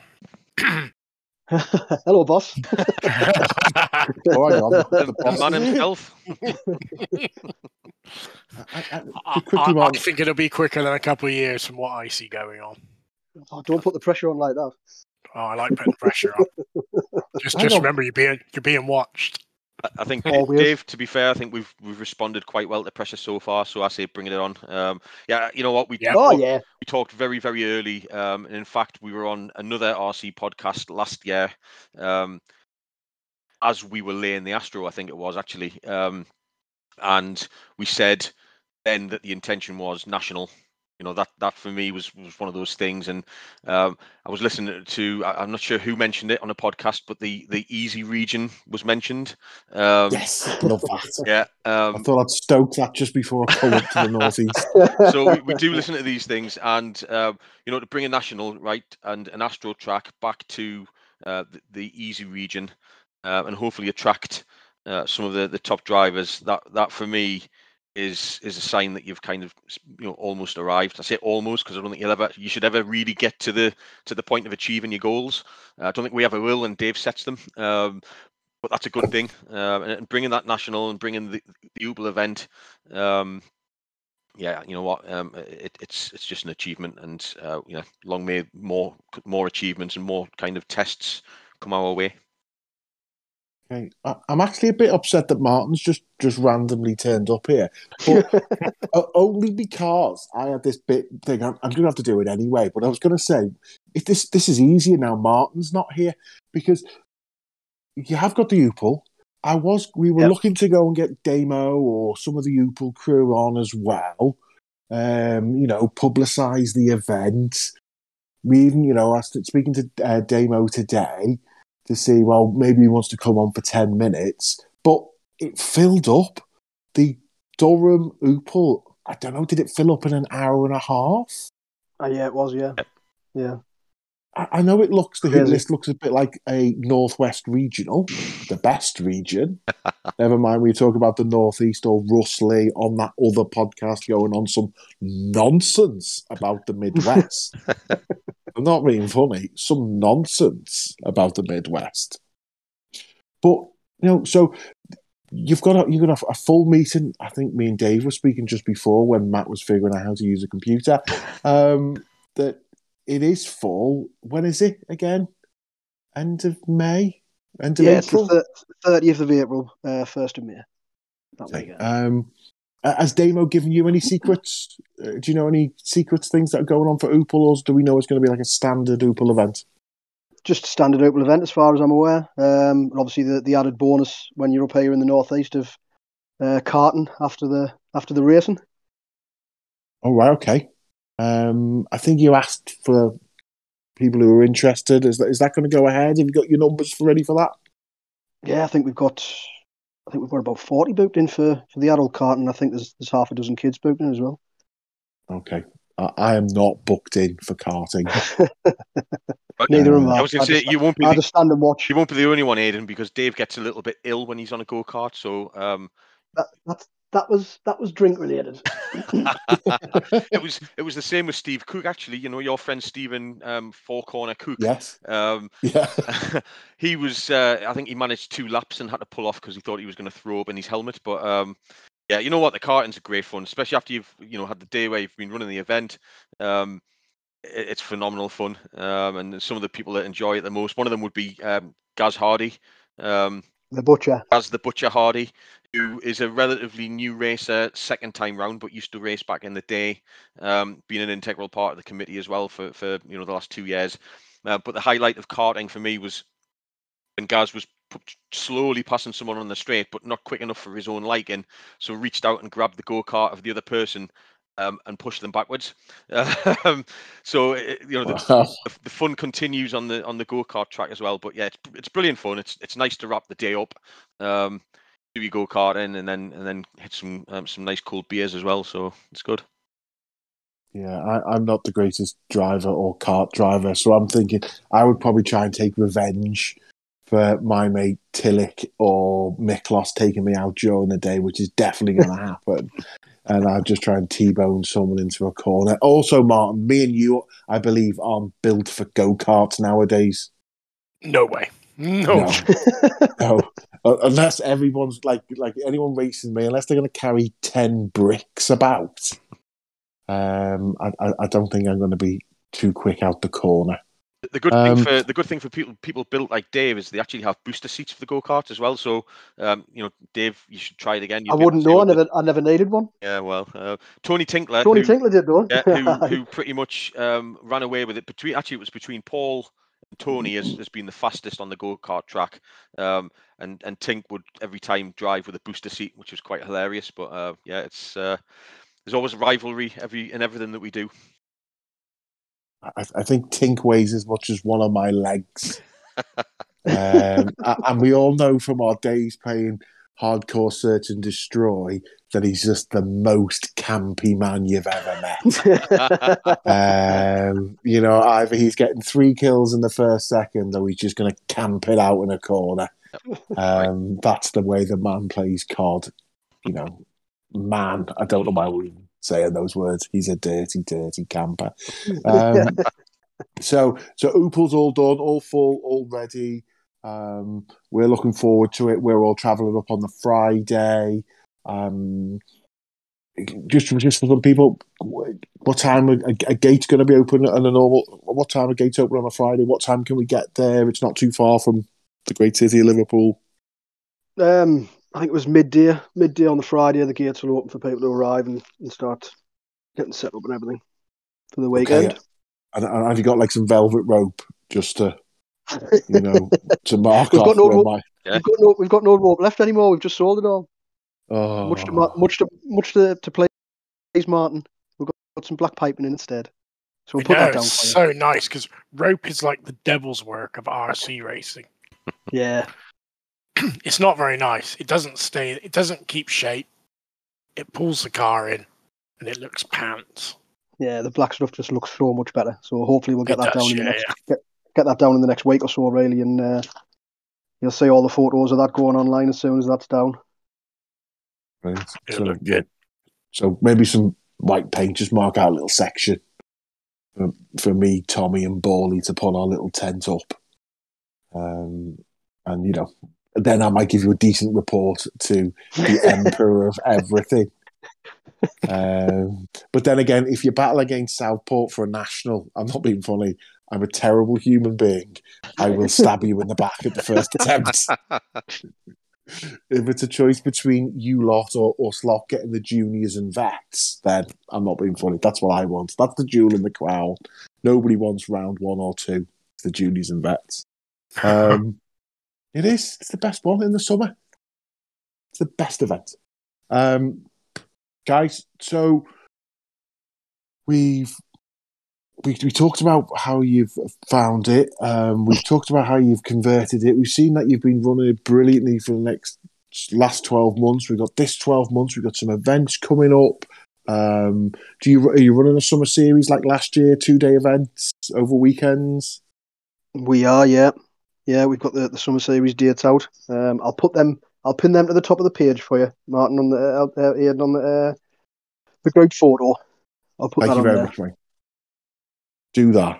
Hello, boss. Oh, hang on. The man himself. I think it'll be quicker than a couple of years from what I see going on. Oh, don't put the pressure on like that. Oh, I like putting pressure on. Just remember, you're being watched. I think, Dave, to be fair, I think we've responded quite well to pressure so far. So I say bring it on. Yeah, you know what? We talked very, very early. And in fact, we were on another RC podcast last year as we were laying the Astro, I think it was actually. And we said then that the intention was national. that for me was one of those things. And I was listening to, I'm not sure who mentioned it on a podcast, but the easy region was mentioned. Yes, love that. Yeah. I thought I'd stoke that just before I come up to the northeast. So we do listen to these things, and to bring a national, right, and an Astro track back to the easy region, and hopefully attract some of the top drivers. That for me is a sign that you've kind of almost arrived. I say almost because I don't think you should ever really get to the point of achieving your goals. I don't think we ever will, and Dave sets them. But that's a good thing, and bringing that national and bringing the Opel event. Yeah, you know what? It's just an achievement, and long may more achievements and more kind of tests come our way. Okay. I'm actually a bit upset that Martin's just randomly turned up here, but only because I had this bit thing. I'm going to have to do it anyway. But I was going to say, if this is easier now, Martin's not here, because you have got the Opel. We were looking to go and get Damo or some of the Opel crew on as well. Publicise the event. We even, I was speaking to Damo today to see, well, maybe he wants to come on for 10 minutes, but it filled up. The Durham Opel, I don't know, did it fill up in an hour and a half? Yeah, it was, yeah. Yeah. I know the hit list looks a bit like a Northwest regional, the best region. Never mind, we talk about the Northeast or Russley on that other podcast going on some nonsense about the Midwest. I'm not being funny, some nonsense about the Midwest. But, so you've got a full meeting. I think me and Dave were speaking just before when Matt was figuring out how to use a computer. That it is full. When is it again? End of May? End of April? It's the 30th of April, 1st of May. Okay. Has Damo given you any secrets? Do you know any secrets, things that are going on for Opel, or do we know it's going to be like a standard Opel event? Just a standard Opel event, as far as I'm aware. And obviously, the added bonus when you're up here in the northeast of karting after the racing. Oh, right, okay. I think you asked for people who are interested. Is that going to go ahead? Have you got your numbers ready for that? Yeah, I think we've got about 40 booked in for the adult karting. I think there's half a dozen kids booked in as well. Okay. I am not booked in for karting. Neither am I. I was going to say, you won't be stand and watch. You won't be the only one, Aidan, because Dave gets a little bit ill when he's on a go-kart. So that was drink related. It was the same with Steve Cook, actually. Your friend Stephen Four Corner Cook. Yes. Yeah. He was. I think he managed 2 laps and had to pull off because he thought he was going to throw up in his helmet. But yeah, you know what? The karting's a great fun, especially after you've had the day where you've been running the event. It's phenomenal fun, and some of the people that enjoy it the most. One of them would be Gaz Hardy, the Butcher. Gaz the Butcher Hardy, who is a relatively new racer, second time round, but used to race back in the day, being an integral part of the committee as well for the last 2 years. But the highlight of karting for me was when Gaz was slowly passing someone on the straight, but not quick enough for his own liking, so reached out and grabbed the go-kart of the other person and pushed them backwards. So the fun continues on the go-kart track as well. But yeah, it's brilliant fun. It's nice to wrap the day up, do your go-karting, and then hit some nice cold beers as well. So it's good. Yeah, I'm not the greatest driver or kart driver, so I'm thinking I would probably try and take revenge for my mate Tillich or Miklos taking me out during the day, which is definitely going to happen. And I'll just try and T-bone someone into a corner. Also, Martin, me and you, I believe, aren't built for go-karts nowadays. No way. No. Unless everyone's like anyone racing me, unless they're going to carry 10 bricks about, I don't think I'm going to be too quick out the corner. The good thing for people built like Dave is they actually have booster seats for the go-kart as well. So, Dave, you should try it again. I wouldn't know. I never needed one. Yeah, well, Tony Tinkler. Tinkler did though. Yeah, who pretty much ran away with it. It was between Paul and Tony has been the fastest on the go-kart track. And Tink would every time drive with a booster seat, which was quite hilarious. But yeah, it's There's always a rivalry in everything that we do. I think Tink weighs as much as one of my legs. And we all know from our days playing Hardcore Search and Destroy that he's just the most campy man you've ever met. You know, either he's getting 3 kills in the first second or he's just going to camp it out in a corner. That's the way the man plays COD. You know, man, I don't know why we're even saying those words. He's a dirty, dirty camper. So Oople's all done, all full, all ready. We're looking forward to it. We're all travelling up on the Friday. Just for some people, what time a gate's going to be open and a normal? What time a gate's open on a Friday? What time can we get there? It's not too far from the great city of Liverpool. I think it was midday. Midday on the Friday, the gates will open for people to arrive and start getting set up and everything for the weekend. Okay. And have you got like some velvet rope just to, you know, to mark We've off? We've got no rope left anymore. We've just sold it all. Oh. Much to please Martin. We've got some black piping in instead. So we'll put that down. It's so nice because rope is like the devil's work of RC racing. Yeah. It's not very nice. It doesn't stay. It doesn't keep shape. It pulls the car in, and it looks pants. Yeah, the black stuff just looks so much better. So hopefully we'll get that down get that down in the next week or so, really, and you'll see all the photos of that going online as soon as that's down. Right. It'll look good. So maybe some white paint, just mark out a little section for me, Tommy, and Bawley to put our little tent up, and you know, then I might give you a decent report to the emperor of everything. But then again, if you battle against Southport for a national, I'm not being funny, I'm a terrible human being. I will stab you in the back at the first attempt. If it's a choice between you lot or Slot getting the juniors and vets, then I'm not being funny. That's what I want. That's the jewel in the crown. Nobody wants round 1 or 2. It's the juniors and vets. It is. It's the best one in the summer. It's the best event. Guys, so we talked about how you've found it. We've talked about how you've converted it. We've seen that you've been running it brilliantly for the last 12 months. We've got this 12 months. We've got some events coming up. Are you running a summer series like last year, 2-day events over weekends? We are, yeah. Yeah, we've got the summer series dates out. I'll pin them to the top of the page for you, Martin, on the group photo. I'll put that on there. Thank you very much, mate. Do that.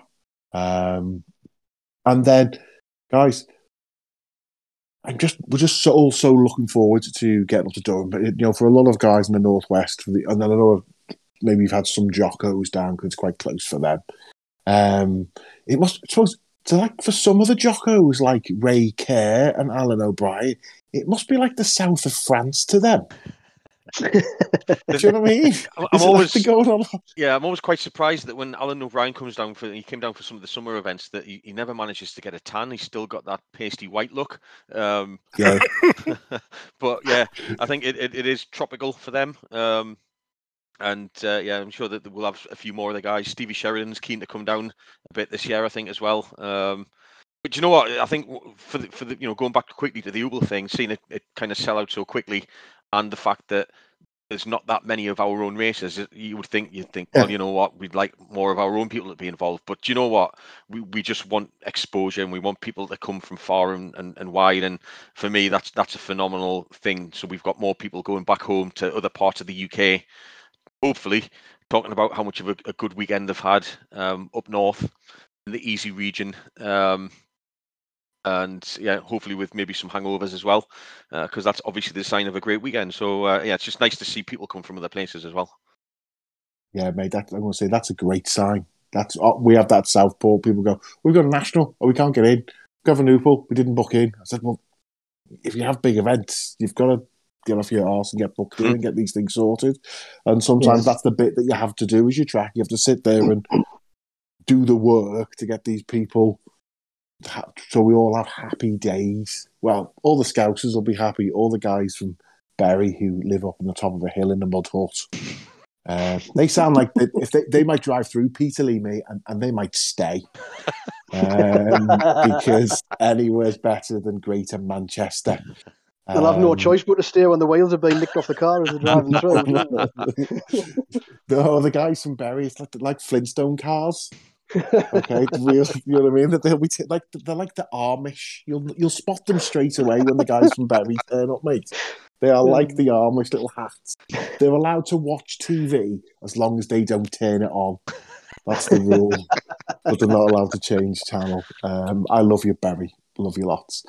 And then, guys, we're just all so looking forward to getting up to Durham. But, you know, for a lot of guys in the Northwest, and then I know maybe you've had some Jockos down because it's quite close for them. It must, I suppose, so like for some of the Jockos, like Ray Kerr and Alan O'Brien, it must be like the south of France to them. Do you know what I mean? I'm always quite surprised that when Alan O'Brien he came down for some of the summer events, that he never manages to get a tan. He's still got that pasty white look. Yeah. But yeah, I think it is tropical for them. And I'm sure that we'll have a few more of the guys. Stevie Sheridan's keen to come down a bit this year, I think, as well. But you know what? I think for the you know, going back quickly to the Uble thing, seeing it kind of sell out so quickly, and the fact that there's not that many of our own races, you'd think, well, you know what, we'd like more of our own people to be involved. But you know what? We just want exposure, and we want people to come from far and wide. And for me, that's a phenomenal thing. So we've got more people going back home to other parts of the UK, hopefully, talking about how much of a good weekend they've had up north in the Easy region. And yeah, hopefully with maybe some hangovers as well, because that's obviously the sign of a great weekend. So it's just nice to see people come from other places as well. Yeah, mate, I'm going to say that's a great sign. We have that Southport. People go, we've got a national, we can't get in. Governorpool, we didn't book in. I said, well, if you have big events, you've got to get off your arse and get booked in and get these things sorted. And sometimes that's the bit that you have to do as you track. You have to sit there and do the work to get these people, so we all have happy days. Well, all the Scousers will be happy. All the guys from Bury who live up on the top of a hill in the mud hut They sound like if they might drive through Peterlee, mate, and they might stay. Because anywhere's better than Greater Manchester. They'll have no choice but to stay when the wheels are being nicked off the car as they're driving through. The guys from Bury, it's like Flintstone cars. Okay, you know what I mean? They'll be they're like the Amish. You'll spot them straight away when the guys from Bury turn up, mate. They are like the Amish little hats. They're allowed to watch TV as long as they don't turn it on. That's the rule. But they're not allowed to change channel. I love you, Bury. Love you lots.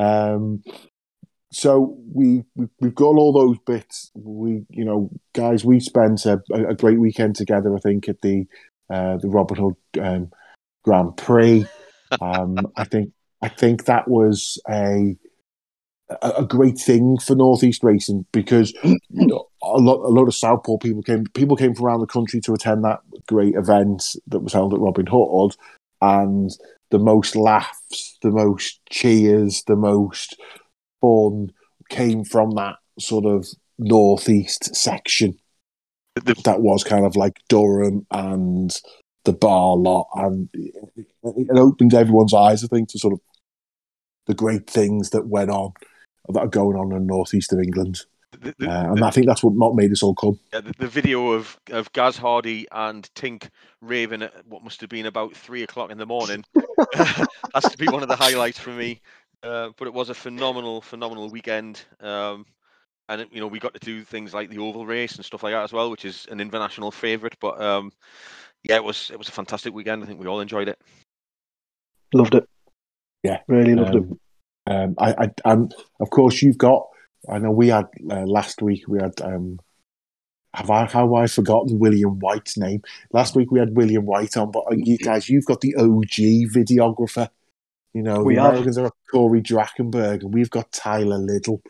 So we've got all those bits. Guys, we spent a great weekend together. I think at the Robin Hood Grand Prix. I think that was a great thing for Northeast Racing because a lot of Southport people came from around the country to attend that great event that was held at Robin Hood, and the most laughs, the most cheers, the most fun came from that sort of Northeast section. That was kind of like Durham and the bar lot, and it opened everyone's eyes, I think, to sort of the great things that are going on in the northeast of England. And I think that's what made us all come. Yeah, the video of Gaz Hardy and Tink raving at what must have been about 3 o'clock in the morning has to be one of the highlights for me. But it was a phenomenal weekend. And we got to do things like the oval race and stuff like that as well, which is an international favourite. But it was a fantastic weekend. I think we all enjoyed it. Loved it. Yeah, really loved it. And of course you've got. I know we had last week. We had. Have I forgotten William White's name? Last week we had William White on, but you guys, you've got the OG videographer. The Americans are Corey Drachenberg, and we've got Tyler Liddell.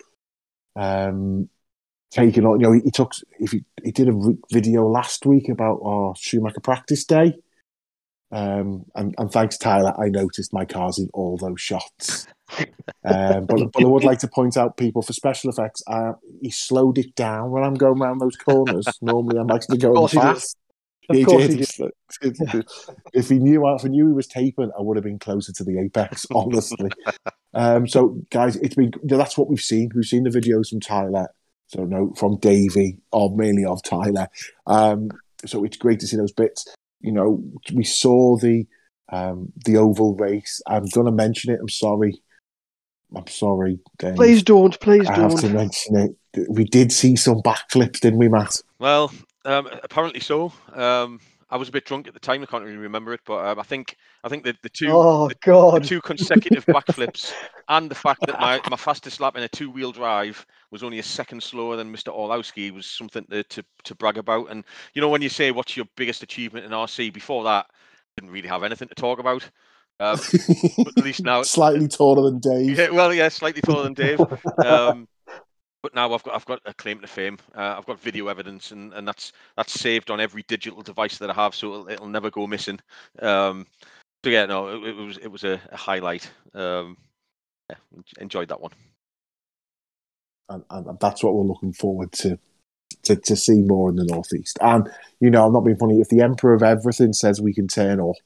Taking on, he did a video last week about our Schumacher practice day. And thanks, Tyler, I noticed my car's in all those shots. But I would like to point out, people, for special effects, he slowed it down when I'm going around those corners. Normally, I'm actually going fast. Of course he did. If he knew he was taping, I would have been closer to the apex, honestly. So, guys, that's what we've seen. We've seen the videos from Tyler. So, no, from Davey, or mainly of Tyler. So it's great to see those bits. We saw the oval race. I'm going to mention it. I'm sorry, Dave. Please don't. I have to mention it. We did see some backflips, didn't we, Matt? Well, apparently so. I was a bit drunk at the time. I can't really remember it, but I think that the two consecutive backflips and the fact that my fastest lap in a two-wheel drive was only a second slower than Mr. Orlowski was something to brag about. And when you say what's your biggest achievement in RC, before that, didn't really have anything to talk about. But at least now, slightly taller than Dave. Yeah, slightly taller than Dave. But now I've got a claim to fame. I've got video evidence, and that's saved on every digital device that I have, so it'll never go missing. So yeah, no, it was a highlight. Enjoyed that one. And that's what we're looking forward to see more in the Northeast. And I'm not being funny. If the Emperor of Everything says we can turn up,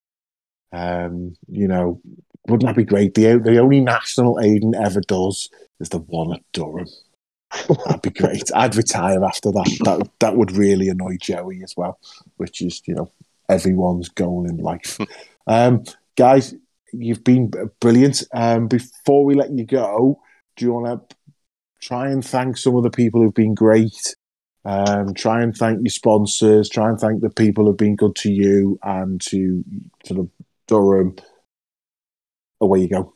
wouldn't that be great? The only national Aiden ever does is the one at Durham. That'd be great. I'd retire after that. That would really annoy Joey as well, which is everyone's goal in life. Guys, you've been brilliant. Before we let you go, do you want to try and thank some of the people who've been great? Try and thank your sponsors. Try and thank the people who've been good to you and to sort of Durham. Away you go.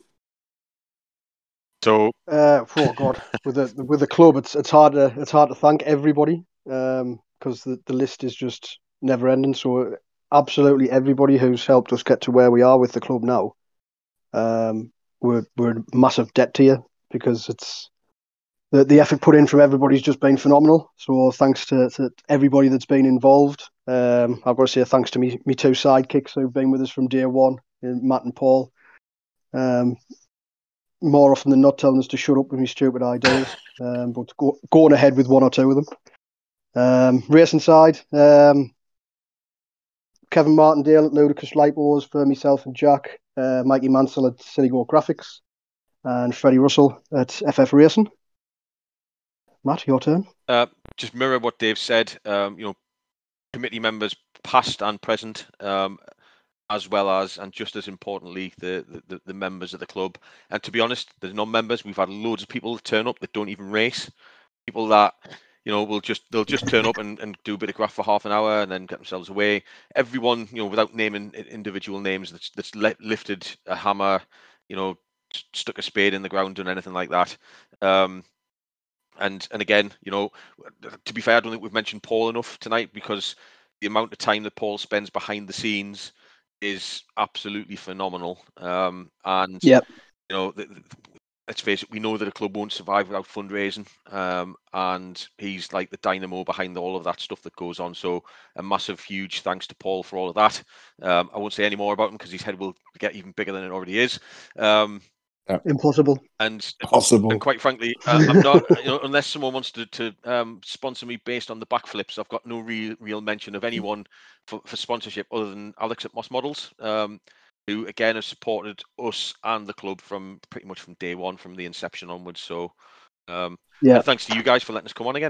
So, oh God, with the club, it's hard to thank everybody because the list is just never ending. So, absolutely everybody who's helped us get to where we are with the club now, we're in massive debt to you because it's the effort put in from everybody's just been phenomenal. So, thanks to everybody that's been involved. I've got to say thanks to me two sidekicks who've been with us from day one, Matt and Paul. More often than not telling us to shut up with my stupid ideas, but going ahead with one or two of them. Racing side, Kevin Martindale at Ludicrous Lipos for myself and Jack, Mikey Mansell at Citygo Graphics, and Freddie Russell at FF Racing. Matt, your turn. Just mirror what Dave said. Committee members past and present, as well as, and just as importantly, the members of the club. And to be honest, there's non-members. We've had loads of people turn up that don't even race. People that they'll just turn up and do a bit of graph for half an hour and then get themselves away. Everyone, without naming individual names, that's lifted a hammer, stuck a spade in the ground, done anything like that. And again, to be fair, I don't think we've mentioned Paul enough tonight, because the amount of time that Paul spends behind the scenes is absolutely phenomenal. And yep. Let's face it, we know that a club won't survive without fundraising, and he's like the dynamo behind all of that stuff that goes on. So a massive, huge thanks to Paul for all of that. I won't say any more about him because his head will get even bigger than it already is. Impossible. And Possible. And quite frankly, I'm not, unless someone wants to sponsor me based on the backflips, I've got no real mention of anyone for sponsorship other than Alex at Moss Models, who again have supported us and the club from pretty much from day one, from the inception onwards. So, and thanks to you guys for letting us come on again.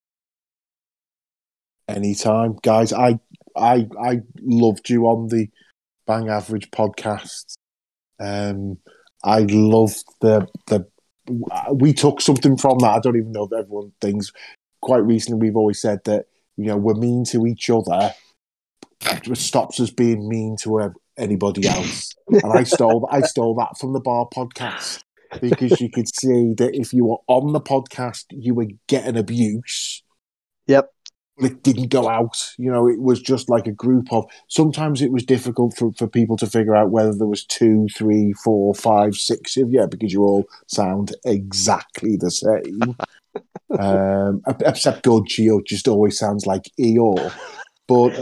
Anytime, guys. I loved you on the Bang Average podcast. I loved the we took something from that. I don't even know if everyone thinks. Quite recently, we've always said that we're mean to each other. It stops us being mean to anybody else. And I stole that from the Bar podcast, because you could see that if you were on the podcast, you were getting abuse. Yep. But it didn't go out. It was just like a group of. Sometimes it was difficult for people to figure out whether there was 2, 3, 4, 5, 6 of you, because you all sound exactly the same. Except Gudgio just always sounds like Eeyore. But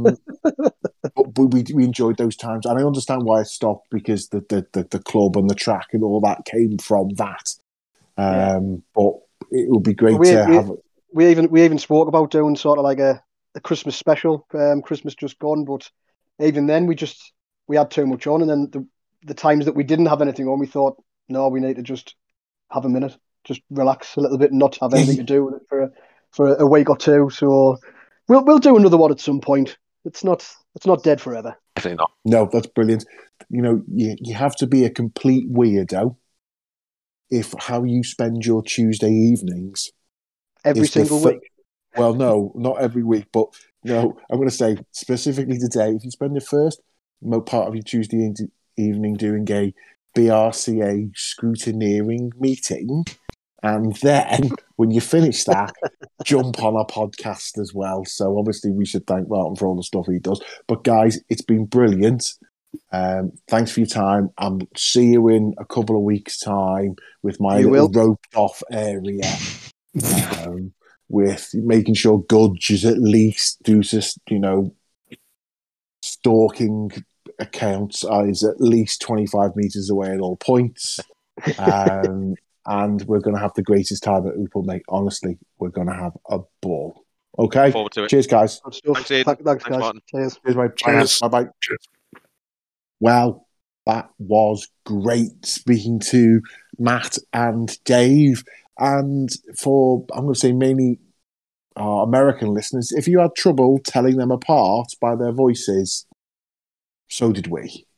we enjoyed those times, and I understand why it stopped, because the club and the track and all that came from that. But it would be great to have. We even spoke about doing sort of like a Christmas special, Christmas just gone. But even then, we had too much on, and then the times that we didn't have anything on, we thought, no, we need to just have a minute, just relax a little bit, and not have anything to do with it for a week or two. So. We'll do another one at some point. It's not dead forever. Definitely not. No, that's brilliant. You have to be a complete weirdo if how you spend your Tuesday evenings every single week. Well, no, not every week, but I'm going to say specifically today. If you spend the first part of your Tuesday evening doing a BRCA scrutineering meeting, and then when you finish that, jump on a podcast as well. So obviously we should thank Martin for all the stuff he does. But guys, it's been brilliant. Thanks for your time. I'll see you in a couple of weeks' time with my little roped off area. With making sure Gudge is at least due to, stalking accounts is at least 25 metres away at all points. And we're going to have the greatest time at Oopal, mate. Honestly, we're going to have a ball. Okay? Forward to it. Cheers, guys. Thanks, Aidan. Thanks, guys. Martin. Cheers. Cheers, mate. Cheers. Bye-bye. Cheers. Well, that was great speaking to Matt and Dave. And for, I'm going to say mainly our American listeners, if you had trouble telling them apart by their voices, so did we.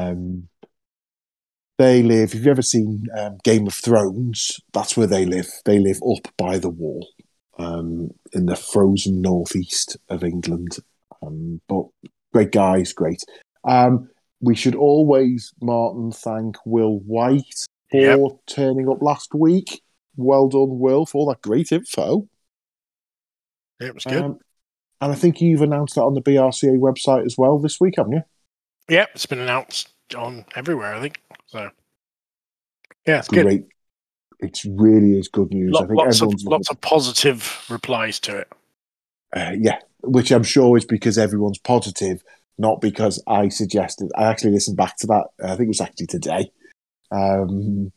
They live, if you've ever seen Game of Thrones, that's where they live. They live up by the wall in the frozen northeast of England. But great guys, great. We should always, Martin, thank Will White for turning up last week. Well done, Will, for all that great info. It was good. And I think you've announced that on the BRCA website as well this week, haven't you? Yep, it's been announced on everywhere, I think. So, yeah, it's great. Good. It really is good news. I think lots of positive replies to it. Yeah, which I'm sure is because everyone's positive, not because I suggested. I actually listened back to that. I think it was actually today.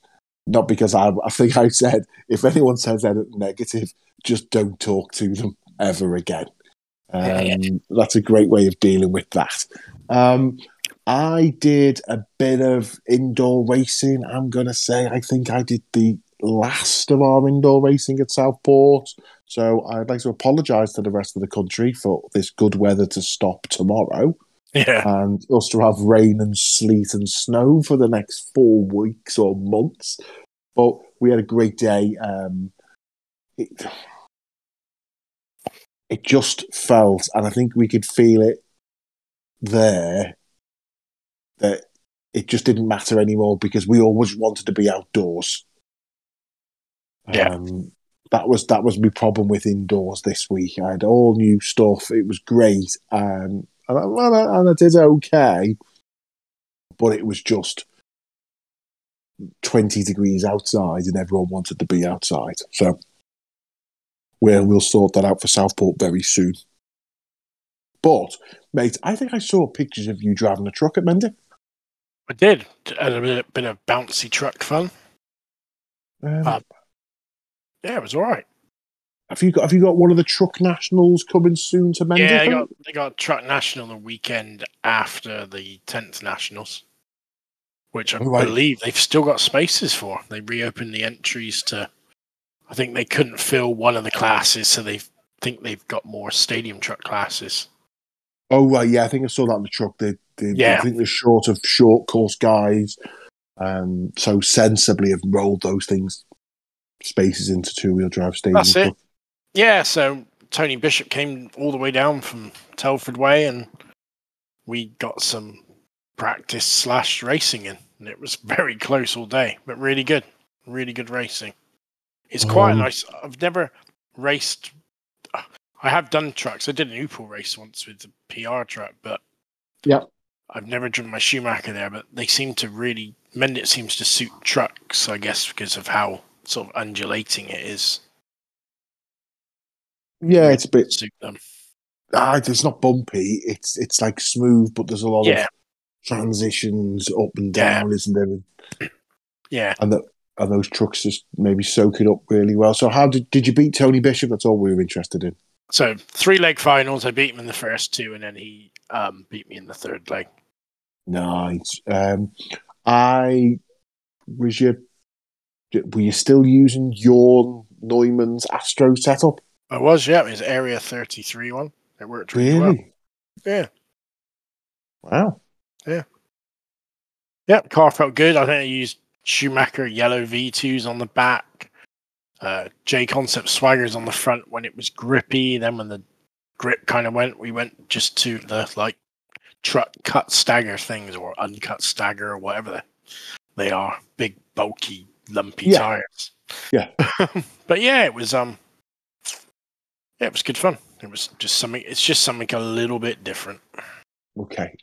Not because I think I said, if anyone says anything negative, just don't talk to them. ever again. That's a great way of dealing with that. I did a bit of indoor racing. I'm going to say I think I did the last of our indoor racing at Southport. So I'd like to apologise to the rest of the country for this good weather to stop tomorrow. Yeah. And us to have rain and sleet and snow for the next 4 weeks or months. But we had a great day. It just felt, and I think we could feel it there, that it just didn't matter anymore because we always wanted to be outdoors. Yeah. That was my problem with indoors this week. I had all new stuff. It was great. And I did okay. But it was just 20 degrees outside and everyone wanted to be outside. So we'll sort that out for Southport very soon. But, mate, I think I saw pictures of you driving a truck at Mendip. I did. Had a bit of bouncy truck fun. Yeah, it was all right. Have you got one of the truck nationals coming soon to Mendip? Yeah, they got Truck National the weekend after the 10th Nationals, which I believe they've still got spaces for. They reopened the entries to. I think they couldn't fill one of the classes, so they think they've got more stadium truck classes. Oh, right, yeah, I think I saw that in the truck. I think they're short of short course guys, so sensibly have rolled those spaces into two-wheel drive stadium. That's it. Yeah, so Tony Bishop came all the way down from Telford Way, and we got some practice / racing in, and it was very close all day, but really good racing. It's quite nice. I've never raced. I have done trucks. I did an Opel race once with the PR truck, but I've never driven my Schumacher there. But they seem to really Mendip seems to suit trucks, I guess, because of how sort of undulating it is. Yeah, it's a bit. Suit them. It's not bumpy. It's like smooth, but there's a lot of transitions up and down, isn't there? Yeah, and those trucks just maybe soak it up really well. So how did you beat Tony Bishop? That's all we were interested in. So 3-leg finals. I beat him in the first 2, and then he beat me in the 3rd leg. Nice. Were you still using your Neumann's Astro setup? I was, yeah. It was Area 33 one. It worked really well. Yeah. Wow. Yeah. Yeah, car felt good. I think I used Schumacher yellow V2s on the back. J Concept Swaggers on the front when it was grippy. Then when the grip kind of went, we went just to the truck cut stagger things or uncut stagger or whatever they are. Big, bulky, lumpy tires. Yeah. But yeah, it was it was good fun. It was just something. It's just something a little bit different. Okay.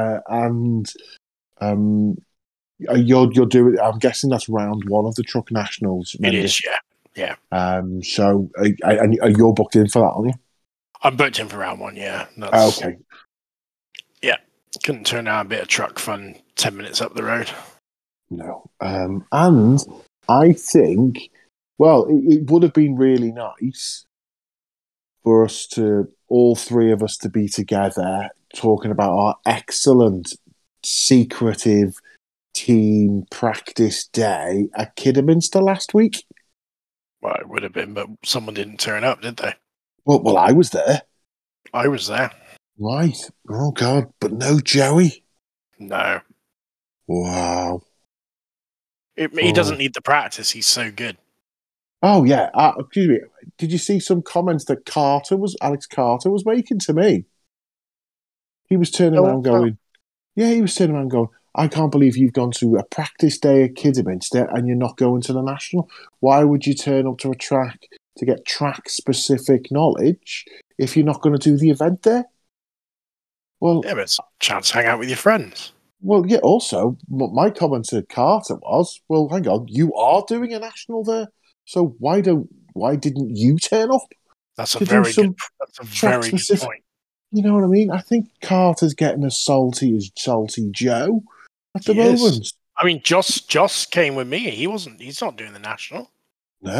You're doing. I'm guessing that's round 1 of the Truck Nationals. It is, yeah. So you're booked in for that, aren't you? I'm booked in for round 1. Yeah. Okay. Yeah. Couldn't turn down a bit of truck fun 10 minutes up the road. No. And I think, well, it would have been really nice for us all 3 of us to be together talking about our excellent, secretive team practice day at Kidderminster last week. Well, it would have been, but someone didn't turn up, did they? Well, I was there. I was there. Right. Oh, God. But no Joey? No. Wow. He doesn't need the practice. He's so good. Oh, yeah. Excuse me. Did you see some comments that Alex Carter was making to me? He was turning around going, I can't believe you've gone to a practice day at Kidderminster and you're not going to the National. Why would you turn up to a track to get track-specific knowledge if you're not going to do the event there? Well, yeah, but it's a chance to hang out with your friends. Well, yeah, also, my comment to Carter was, well, hang on, you are doing a National there, so why didn't you turn up? That's a very good point. You know what I mean? I think Carter's getting as salty as Salty Joe at the moment. I mean, Joss came with me. He's not doing the National. No.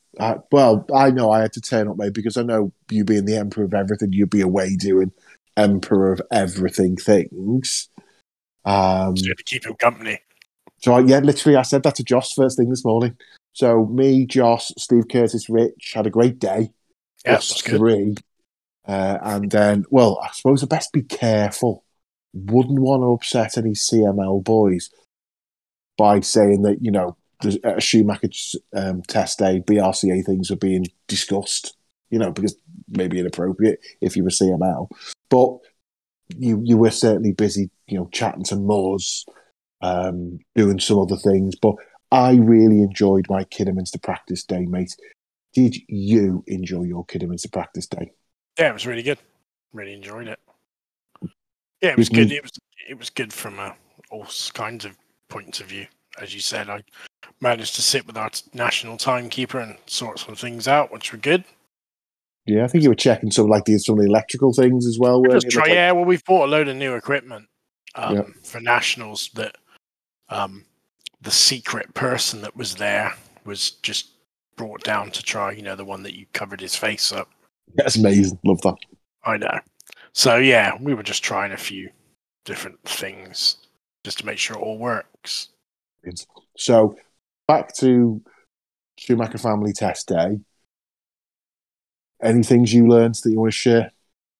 Well, I know I had to turn up, mate, because I know you being the emperor of everything, you'd be away doing emperor of everything things. So to keep him company. So, literally, I said that to Josh first thing this morning. So, me, Josh, Steve Curtis, Rich had a great day. Yeah, Us that's good. three. And then, well, I suppose I best be careful. Wouldn't want to upset any CML boys by saying that, at a Schumacher test day, BRCA things are being discussed, because maybe inappropriate if you were CML. But you were certainly busy, chatting to Moz, doing some other things. But I really enjoyed my Kidderminster practice day, mate. Did you enjoy your Kidderminster practice day? Yeah, it was really good. Really enjoyed it. Yeah, it was good. It was good from all kinds of points of view. As you said, I managed to sit with our national timekeeper and sort some things out, which were good. Yeah, I think you were checking some of the electrical things as well. Yeah, well, we've bought a load of new equipment for nationals that the secret person that was there was just brought down to try, the one that you covered his face up. That's amazing. Love that. I know. So, yeah, we were just trying a few different things just to make sure it all works. So, back to Schumacher Family Test Day. Any things you learned that you want to share?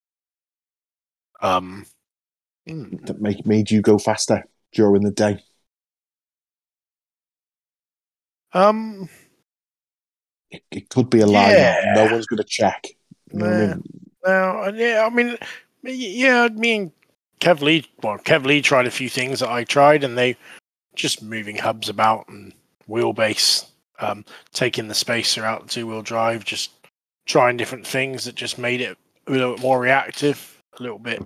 That made you go faster during the day? It could be a lie. Yeah. No one's going to check. You know what I mean? Well, yeah, I mean, yeah, me and Kev Lee tried a few things that I tried, and they just moving hubs about and wheelbase, taking the spacer out the two-wheel drive, just trying different things that just made it a little bit more reactive, a little bit.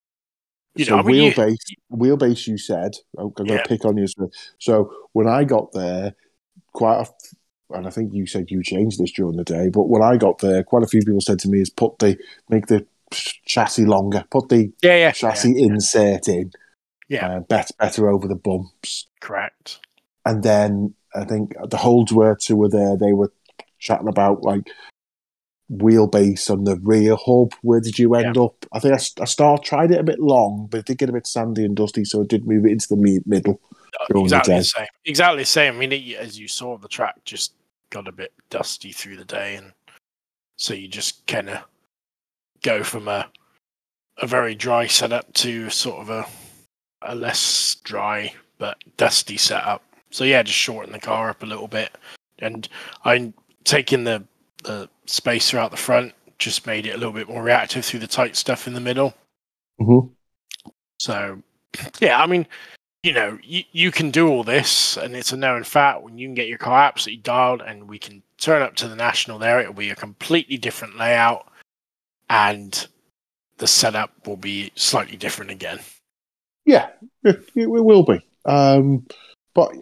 Wheelbase, you said, I'm going to pick on you. So when I got there, and I think you said you changed this during the day, but when I got there, quite a few people said to me, make the chassis longer, put the chassis insert in. Yeah. Better over the bumps. Correct. And then I think the Holdsworths who were there, they were chatting about wheelbase on the rear hub. Where did you end up? I think I tried it a bit long, but it did get a bit sandy and dusty, so I did move it into the middle. Exactly the same. Exactly the same. I mean, as you saw, the track just got a bit dusty through the day, and so you just kind of go from a very dry setup to sort of a less dry but dusty setup. So yeah, just shorten the car up a little bit, and I'm taking the spacer out the front, just made it a little bit more reactive through the tight stuff in the middle. Mm-hmm. So yeah, I mean, you can do all this, and it's a known fact. When you can get your car absolutely dialed, and we can turn up to the national there, it'll be a completely different layout, and the setup will be slightly different again. Yeah, it will be. But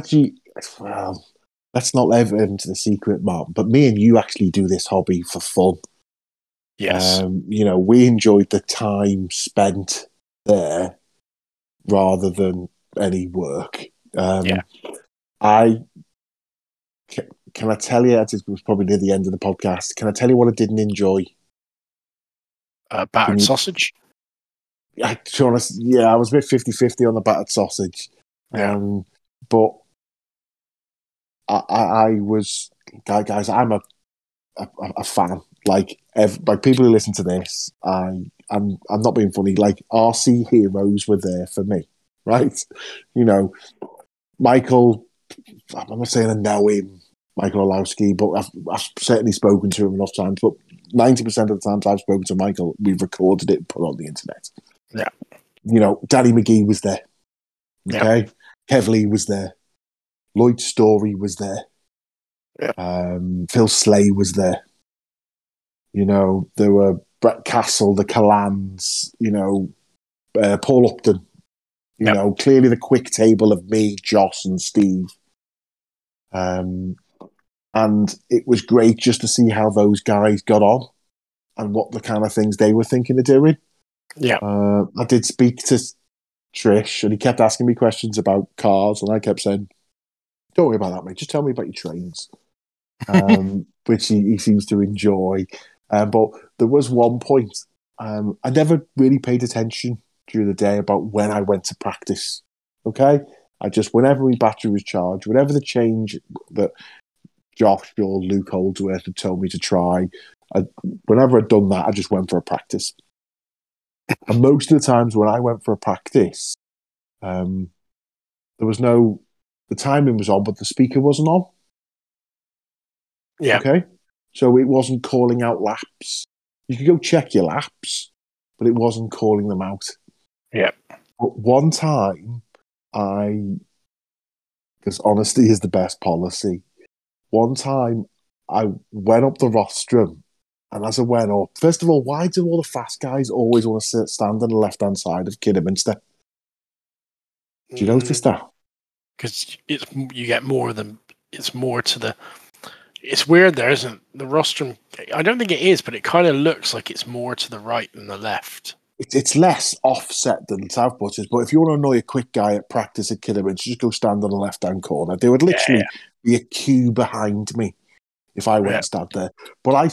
let's not let into the secret, Mark. But me and you actually do this hobby for fun. Yes. We enjoyed the time spent there rather than any work. Can I tell you, it was probably near the end of the podcast, can I tell you what I didn't enjoy? Battered sausage? To be honest, I was a bit 50-50 on the battered sausage. Yeah. But I was, guys, I'm a fan. Like people who listen to this, I'm not being funny. Like RC heroes were there for me, right? Michael. I'm not saying I know him, Michael Olowski, but I've certainly spoken to him enough times. But 90% of the times I've spoken to Michael, we've recorded it and put it on the internet. Yeah. Danny McGee was there. Okay, yeah. Kev Lee was there. Lloyd Story was there. Yeah. Phil Slay was there. There were Brett Castle, the Calans, Paul Upton. Clearly the quick table of me, Joss, and Steve. And it was great just to see how those guys got on and what the kind of things they were thinking of doing. Yeah. I did speak to Trish, and he kept asking me questions about cars, and I kept saying, "Don't worry about that, mate. Just tell me about your trains." which he seems to enjoy. But there was one point I never really paid attention during the day about when I went to practice. Okay, I just whenever my battery was charged, whenever the change that Josh or Luke Holdsworth had told me to try, whenever I'd done that, I just went for a practice. And most of the times when I went for a practice, there was the timing was on, but the speaker wasn't on. Yeah. Okay. So it wasn't calling out laps. You could go check your laps, but it wasn't calling them out. Yeah. But one time, because honesty is the best policy. One time, I went up the rostrum, and as I went up, first of all, why do all the fast guys always want to stand on the left-hand side of Kidderminster? Do you notice that? Because you get more of them. It's more to the. It's weird there, isn't it? The rostrum. I don't think it is, but it kind of looks like it's more to the right than the left. It's less offset than Southbutters, but if you want to annoy a quick guy at practice at Kidderminster, just go stand on the left-hand corner. There would literally be a queue behind me if I went and stand there. But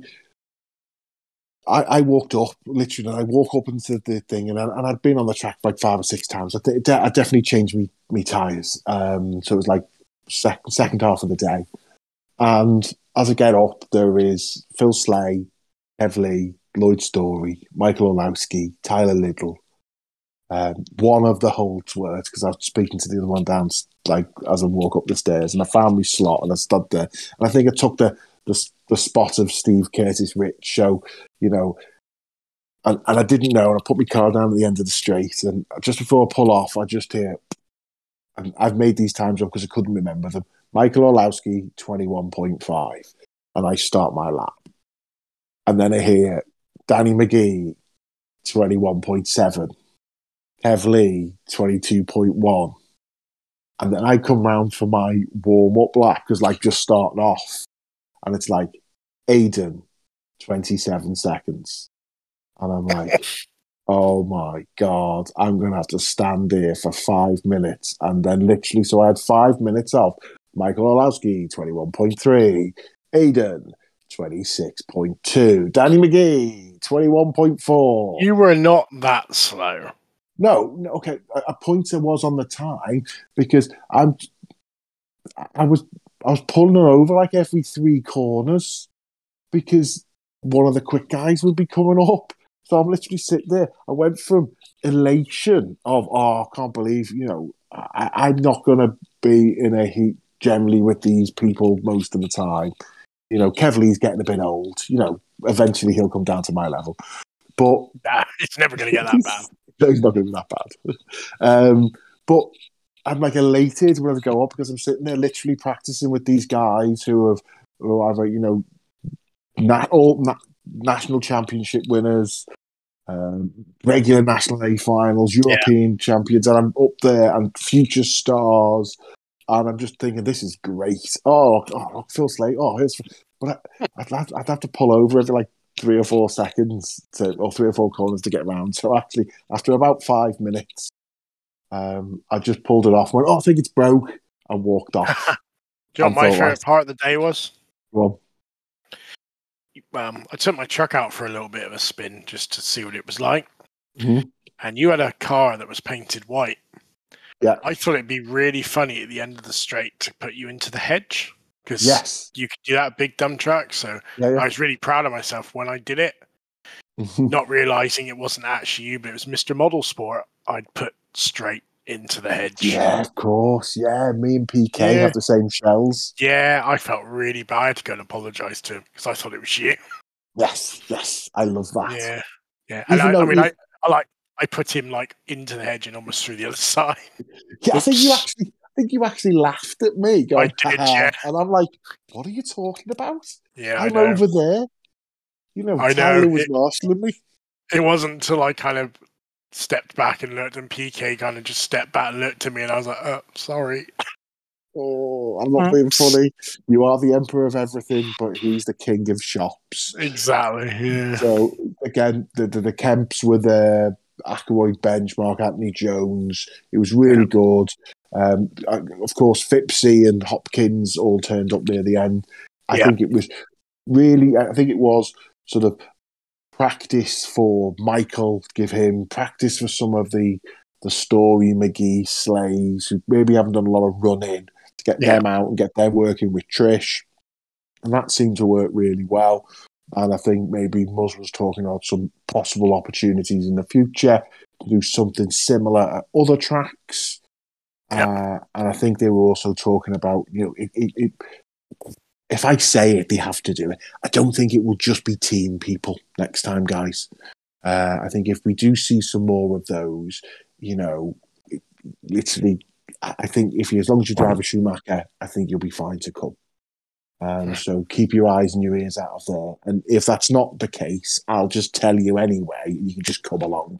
I walked up, literally, and I walk up into the thing, and I'd been on the track like 5 or 6 times. I definitely changed me tyres. So it was like second half of the day. And as I get up, there is Phil Slay, Kev Lee, Lloyd Story, Michael Orlowski, Tyler Liddell, one of the Holdsworths, because I was speaking to the other one down, like as I walk up the stairs, and I found my slot and I stood there. And I think I took the spot of Steve Curtis Rich. So, and I didn't know, and I put my car down at the end of the straight, and just before I pull off, I just hear, and I've made these times up because I couldn't remember them, Michael Orlowski, 21.5, and I start my lap. And then I hear Danny McGee, 21.7, Kev Lee, 22.1. And then I come round for my warm-up lap, because just starting off, and it's like, Aidan, 27 seconds. And I'm like, oh my God, I'm going to have to stand here for 5 minutes. And then literally, so I had 5 minutes of Michael Orlowski, 21.3, Aidan, 26.2, Danny McGee, 21.4. You were not that slow. No, okay. A pointer was on the time, because I was pulling her over like every 3 corners, because one of the quick guys would be coming up. So I'm literally sitting there. I went from elation of, I can't believe, I'm not going to be in a heat generally with these people most of the time. Kev Lee's getting a bit old. Eventually he'll come down to my level. But it's never going to get that bad. No, he's not going to be that bad. But I'm elated when I go up, because I'm sitting there literally practicing with these guys who are either, national championship winners, regular national A finals, European champions, and I'm up there, and future stars. And I'm just thinking, this is great. Oh, Phil Slate. But I'd have to pull over every 3 or 4 seconds or 3 or 4 corners to get around. So actually, after about 5 minutes, I just pulled it off. Went, I think it's broke, and walked off. Do you know what my favourite part of the day was? Well, I took my truck out for a little bit of a spin just to see what it was like. Mm-hmm. And you had a car that was painted white. Yeah. I thought it'd be really funny at the end of the straight to put you into the hedge, because you could do that at Big Dumb Truck. So I was really proud of myself when I did it, not realising it wasn't actually you, but it was Mr. Model Sport I'd put straight into the hedge. Yeah, of course. Yeah, me and PK have the same shells. Yeah, I felt really bad. I had to go and apologise to him, because I thought it was you. Yes, I love that. Yeah. And I put him into the hedge and almost through the other side. Yeah, I think you actually laughed at me. Going, I did, yeah. And I'm like, what are you talking about? Yeah, I'm over there. Tyler was marshalling me. It wasn't until I kind of stepped back and looked, and PK kind of just stepped back and looked at me, and I was like, oh, sorry. Oh, I'm not being funny. You are the emperor of everything, but he's the king of shops. Exactly, yeah. So, again, the Kemps were there, Ackroyd benchmark, Anthony Jones. It was really good. Of course, Phipsy and Hopkins all turned up near the end. I think it was really, I think it was sort of practice for Michael, to give him practice for some of the Story, McGee, Slays, who maybe haven't done a lot of running, to get them out and get them working with Trish. And that seemed to work really well. And I think maybe Muzz was talking about some possible opportunities in the future to do something similar at other tracks. And I think they were also talking about, if I say it, they have to do it. I don't think it will just be team people next time, guys. I think if we do see some more of those, literally, I think as long as you drive a Schumacher, I think you'll be fine to come. So keep your eyes and your ears out of there. And if that's not the case, I'll just tell you anyway. You can just come along.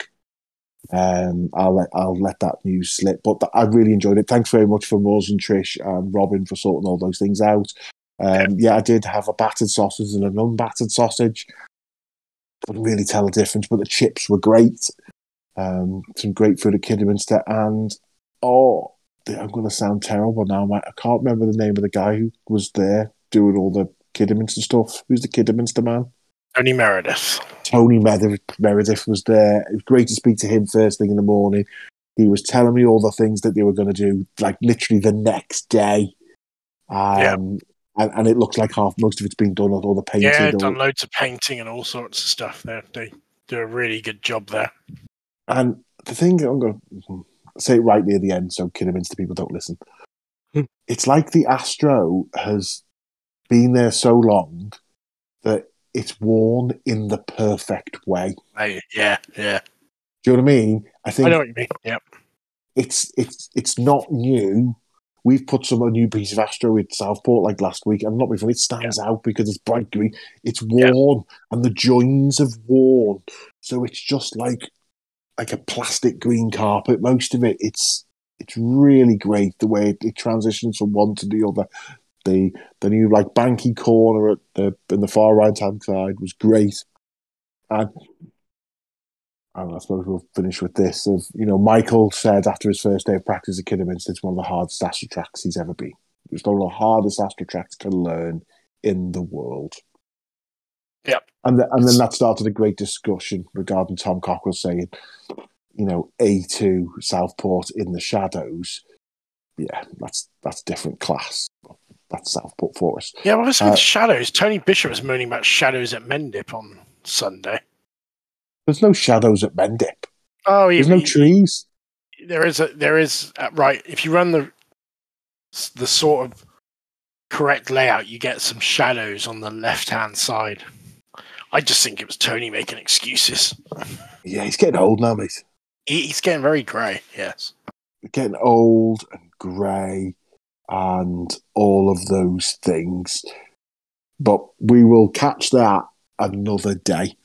I'll let that news slip. But I really enjoyed it. Thanks very much for Muzz and Trish and Robin for sorting all those things out. I did have a battered sausage and an unbattered sausage. Couldn't really tell the difference, but the chips were great. Some great food at Kidderminster. And, I'm going to sound terrible now. I can't remember the name of the guy who was there doing all the Kidderminster stuff. Who's the Kidderminster man? Tony Meredith. Tony Meredith was there. It was great to speak to him first thing in the morning. He was telling me all the things that they were going to do, like literally the next day. And it looks like most of it's been done, all the painting. Yeah, done loads of painting and all sorts of stuff there. They do a really good job there. And the thing, I'm going to say it right near the end so Kidderminster people don't listen. It's like the Astro has been there so long that it's worn in the perfect way. Yeah. Do you know what I mean? I know what you mean. Yeah. It's not new. We've put a new piece of Astro with Southport like last week, and not before it stands out because it's bright green. It's worn, and the joins have worn, so it's just like a plastic green carpet. Most of it, it's really great the way it transitions from one to the other. The new banky corner in the far right hand side was great, and I suppose we'll finish with this. Michael said after his first day of practice at Kidderminster, it's one of the hardest Astro tracks he's ever been. It's one of the hardest Astro tracks to learn in the world. Yep. And then that started a great discussion regarding Tom Cockrell saying, A2 Southport in the shadows. Yeah, that's different class. That's Southport for us. Yeah, well, with shadows, Tony Bishop was moaning about shadows at Mendip on Sunday. There's no shadows at Mendip. Oh, there's no trees. There is right. If you run the sort of correct layout, you get some shadows on the left-hand side. I just think it was Tony making excuses. Yeah, he's getting old now, mate. He's getting very grey. Yes, getting old and grey and all of those things. But we will catch that another day.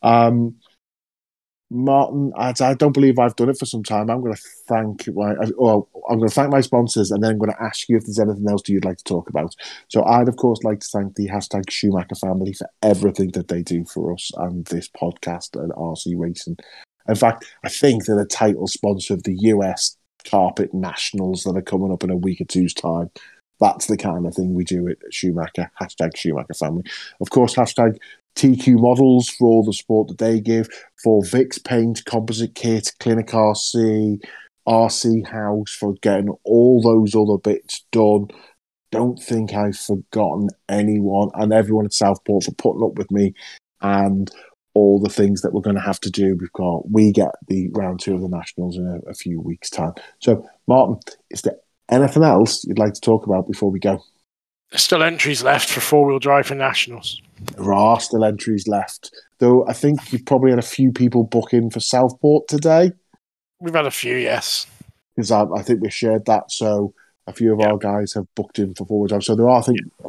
Martin, I don't believe I've done it for some time. I'm going to thank my sponsors, and then I'm going to ask you if there's anything else you'd like to talk about. So I'd, of course, like to thank the #Schumacher family for everything that they do for us and this podcast and RC Racing. In fact, I think they're the title sponsor of the US Carpet Nationals that are coming up in a week or two's time. That's the kind of thing we do at Schumacher. #Schumacher family. Of course, #TQ Models for all the support that they give, for Vix Paint, Composite Kit, Clinic RC, RC House for getting all those other bits done. Don't think I've forgotten anyone, and everyone at Southport for putting up with me and all the things that we're going to have to do. We get the round 2 of the Nationals in a few weeks' time. So, Martin, is there anything else you'd like to talk about before we go? There's still entries left for 4-wheel drive for Nationals. There are still entries left. Though I think you've probably had a few people book in for Southport today. We've had a few, yes. Because I think we shared that. So a few of our guys have booked in for 4-wheel drive. So there are,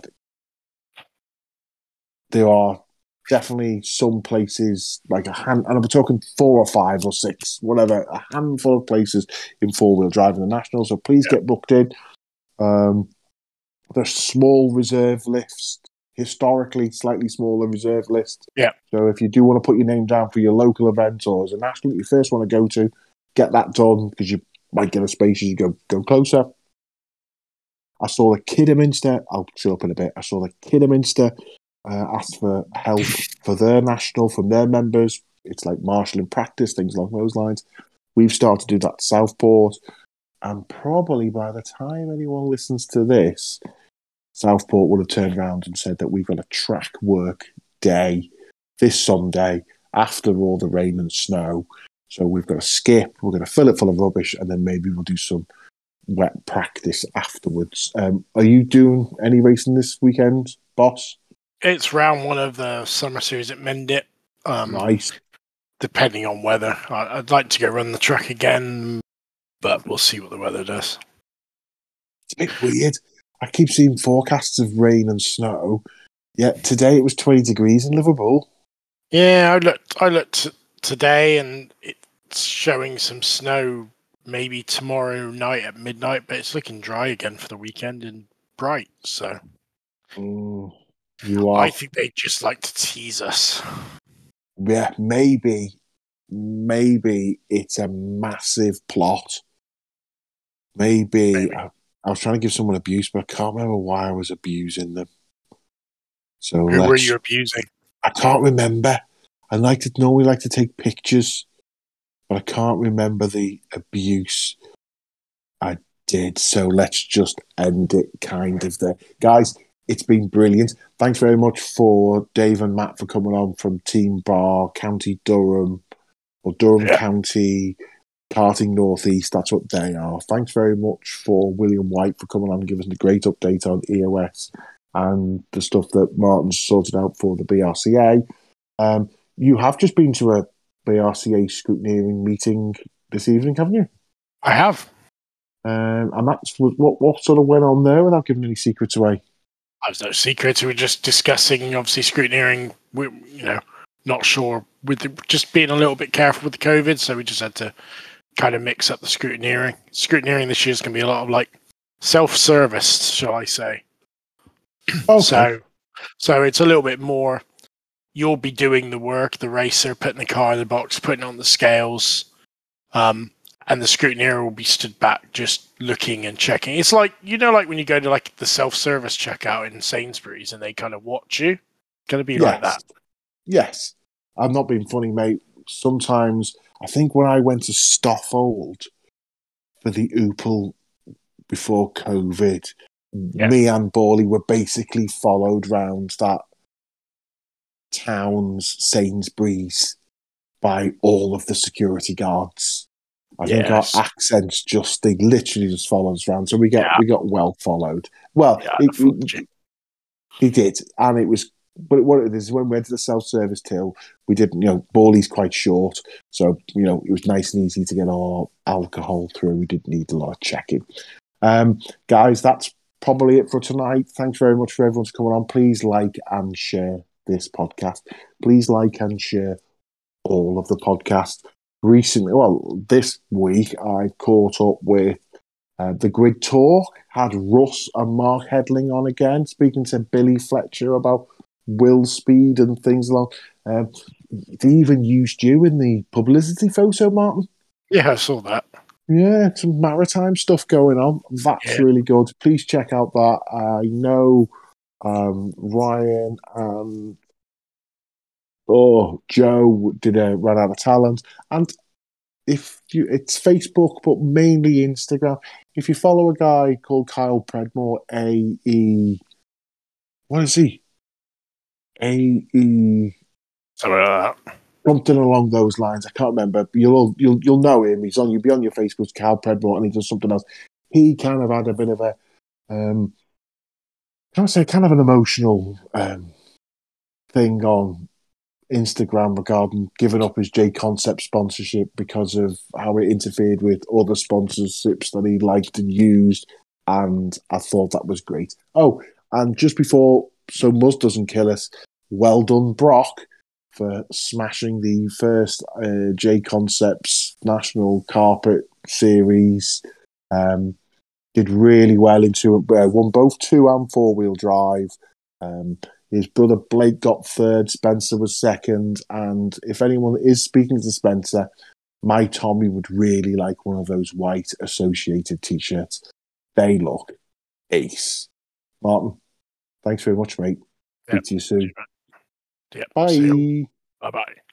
there are definitely some places, like and I'm talking 4 or 5 or 6, whatever, a handful of places in 4-wheel drive in the Nationals. So please get booked in. There's small reserve lists, historically slightly smaller reserve list. Yeah. So if you do want to put your name down for your local event or as a national you first want to go to, get that done because you might get a space as you go closer. I saw the Kidderminster. I'll shut up in a bit. I saw the Kidderminster asked for help for their national from their members. It's like marshalling practice, things along those lines. We've started to do that at Southport, and probably by the time anyone listens to this, Southport would have turned around and said that we've got a track work day this Sunday after all the rain and snow. So we've got to skip, we're going to fill it full of rubbish, and then maybe we'll do some wet practice afterwards. Are you doing any racing this weekend, boss? It's round one of the summer series at Mendip. Nice. Depending on weather. I'd like to go run the track again, but we'll see what the weather does. It's a bit weird. I keep seeing forecasts of rain and snow. Yet today it was 20 degrees in Liverpool. Yeah, I looked today and it's showing some snow maybe tomorrow night at midnight, but it's looking dry again for the weekend and bright. So you are. I think they just like to tease us. Yeah, maybe it's a massive plot. Maybe. I was trying to give someone abuse, but I can't remember why I was abusing them. So who were you abusing? I can't remember. I normally like to take pictures, but I can't remember the abuse I did. So let's just end it kind of there. Guys, it's been brilliant. Thanks very much for Dave and Matt for coming on from Team Bar, County Durham, or Durham County, Karting Northeast. That's what they are. Thanks very much for William White for coming on and giving us a great update on EOS and the stuff that Martin's sorted out for the BRCA. You have just been to a BRCA scrutineering meeting this evening, haven't you? I have. And that's what sort of went on there without giving any secrets away? There's no secrets. We were just discussing, obviously, scrutineering. Not sure, with just being a little bit careful with the COVID, so we just had to kind of mix up the scrutineering. Scrutineering this year is going to be a lot of like self-service, shall I say? Okay. So it's a little bit more. You'll be doing the work, the racer, putting the car in the box, putting it on the scales, and the scrutineer will be stood back just looking and checking. It's like, like when you go to like the self-service checkout in Sainsbury's and they kind of watch you. It's going to be like that. Yes. I'm not being funny, mate. Sometimes, I think when I went to Stoffold for the Opel before COVID, me and Borley were basically followed round that town's Sainsbury's by all of the security guards. I think our accents they literally just followed us around. So we got well followed. Well, he did. And it was, but what it is, when we went to the self-service till, we didn't, Borley's quite short. So, it was nice and easy to get our alcohol through. We didn't need a lot of checking. Guys, that's probably it for tonight. Thanks very much for everyone coming on. Please like and share this podcast. Please like and share all of the podcasts. This week I caught up with the Grid Talk, had Russ and Mark Hedling on again, speaking to Billy Fletcher about Will Speed and things along. They even used you in the publicity photo, Martin. Yeah, I saw that. Yeah, some maritime stuff going on. That's really good. Please check out that. I know Ryan and Joe did a Run Out of Talent. And it's Facebook, but mainly Instagram. If you follow a guy called Kyle Predmore, what is he? Something like that. Something along those lines. I can't remember. But you'll know him. You'll be on your Facebook, Kyle Predmore, and he does something else. He kind of had a bit of a kind of an emotional thing on Instagram regarding giving up his J Concept sponsorship because of how it interfered with other sponsorships that he liked and used, and I thought that was great. Oh, and just before, so Muzz doesn't kill us, well done, Brock, for smashing the first J Concepts National Carpet Series. Did really well into it. Won both 2 and 4-wheel drive. His brother Blake got third. Spencer was second. And if anyone is speaking to Spencer, my Tommy would really like one of those white associated T-shirts. They look ace. Martin, thanks very much, mate. Speak to you soon. Yeah. Bye. Bye bye.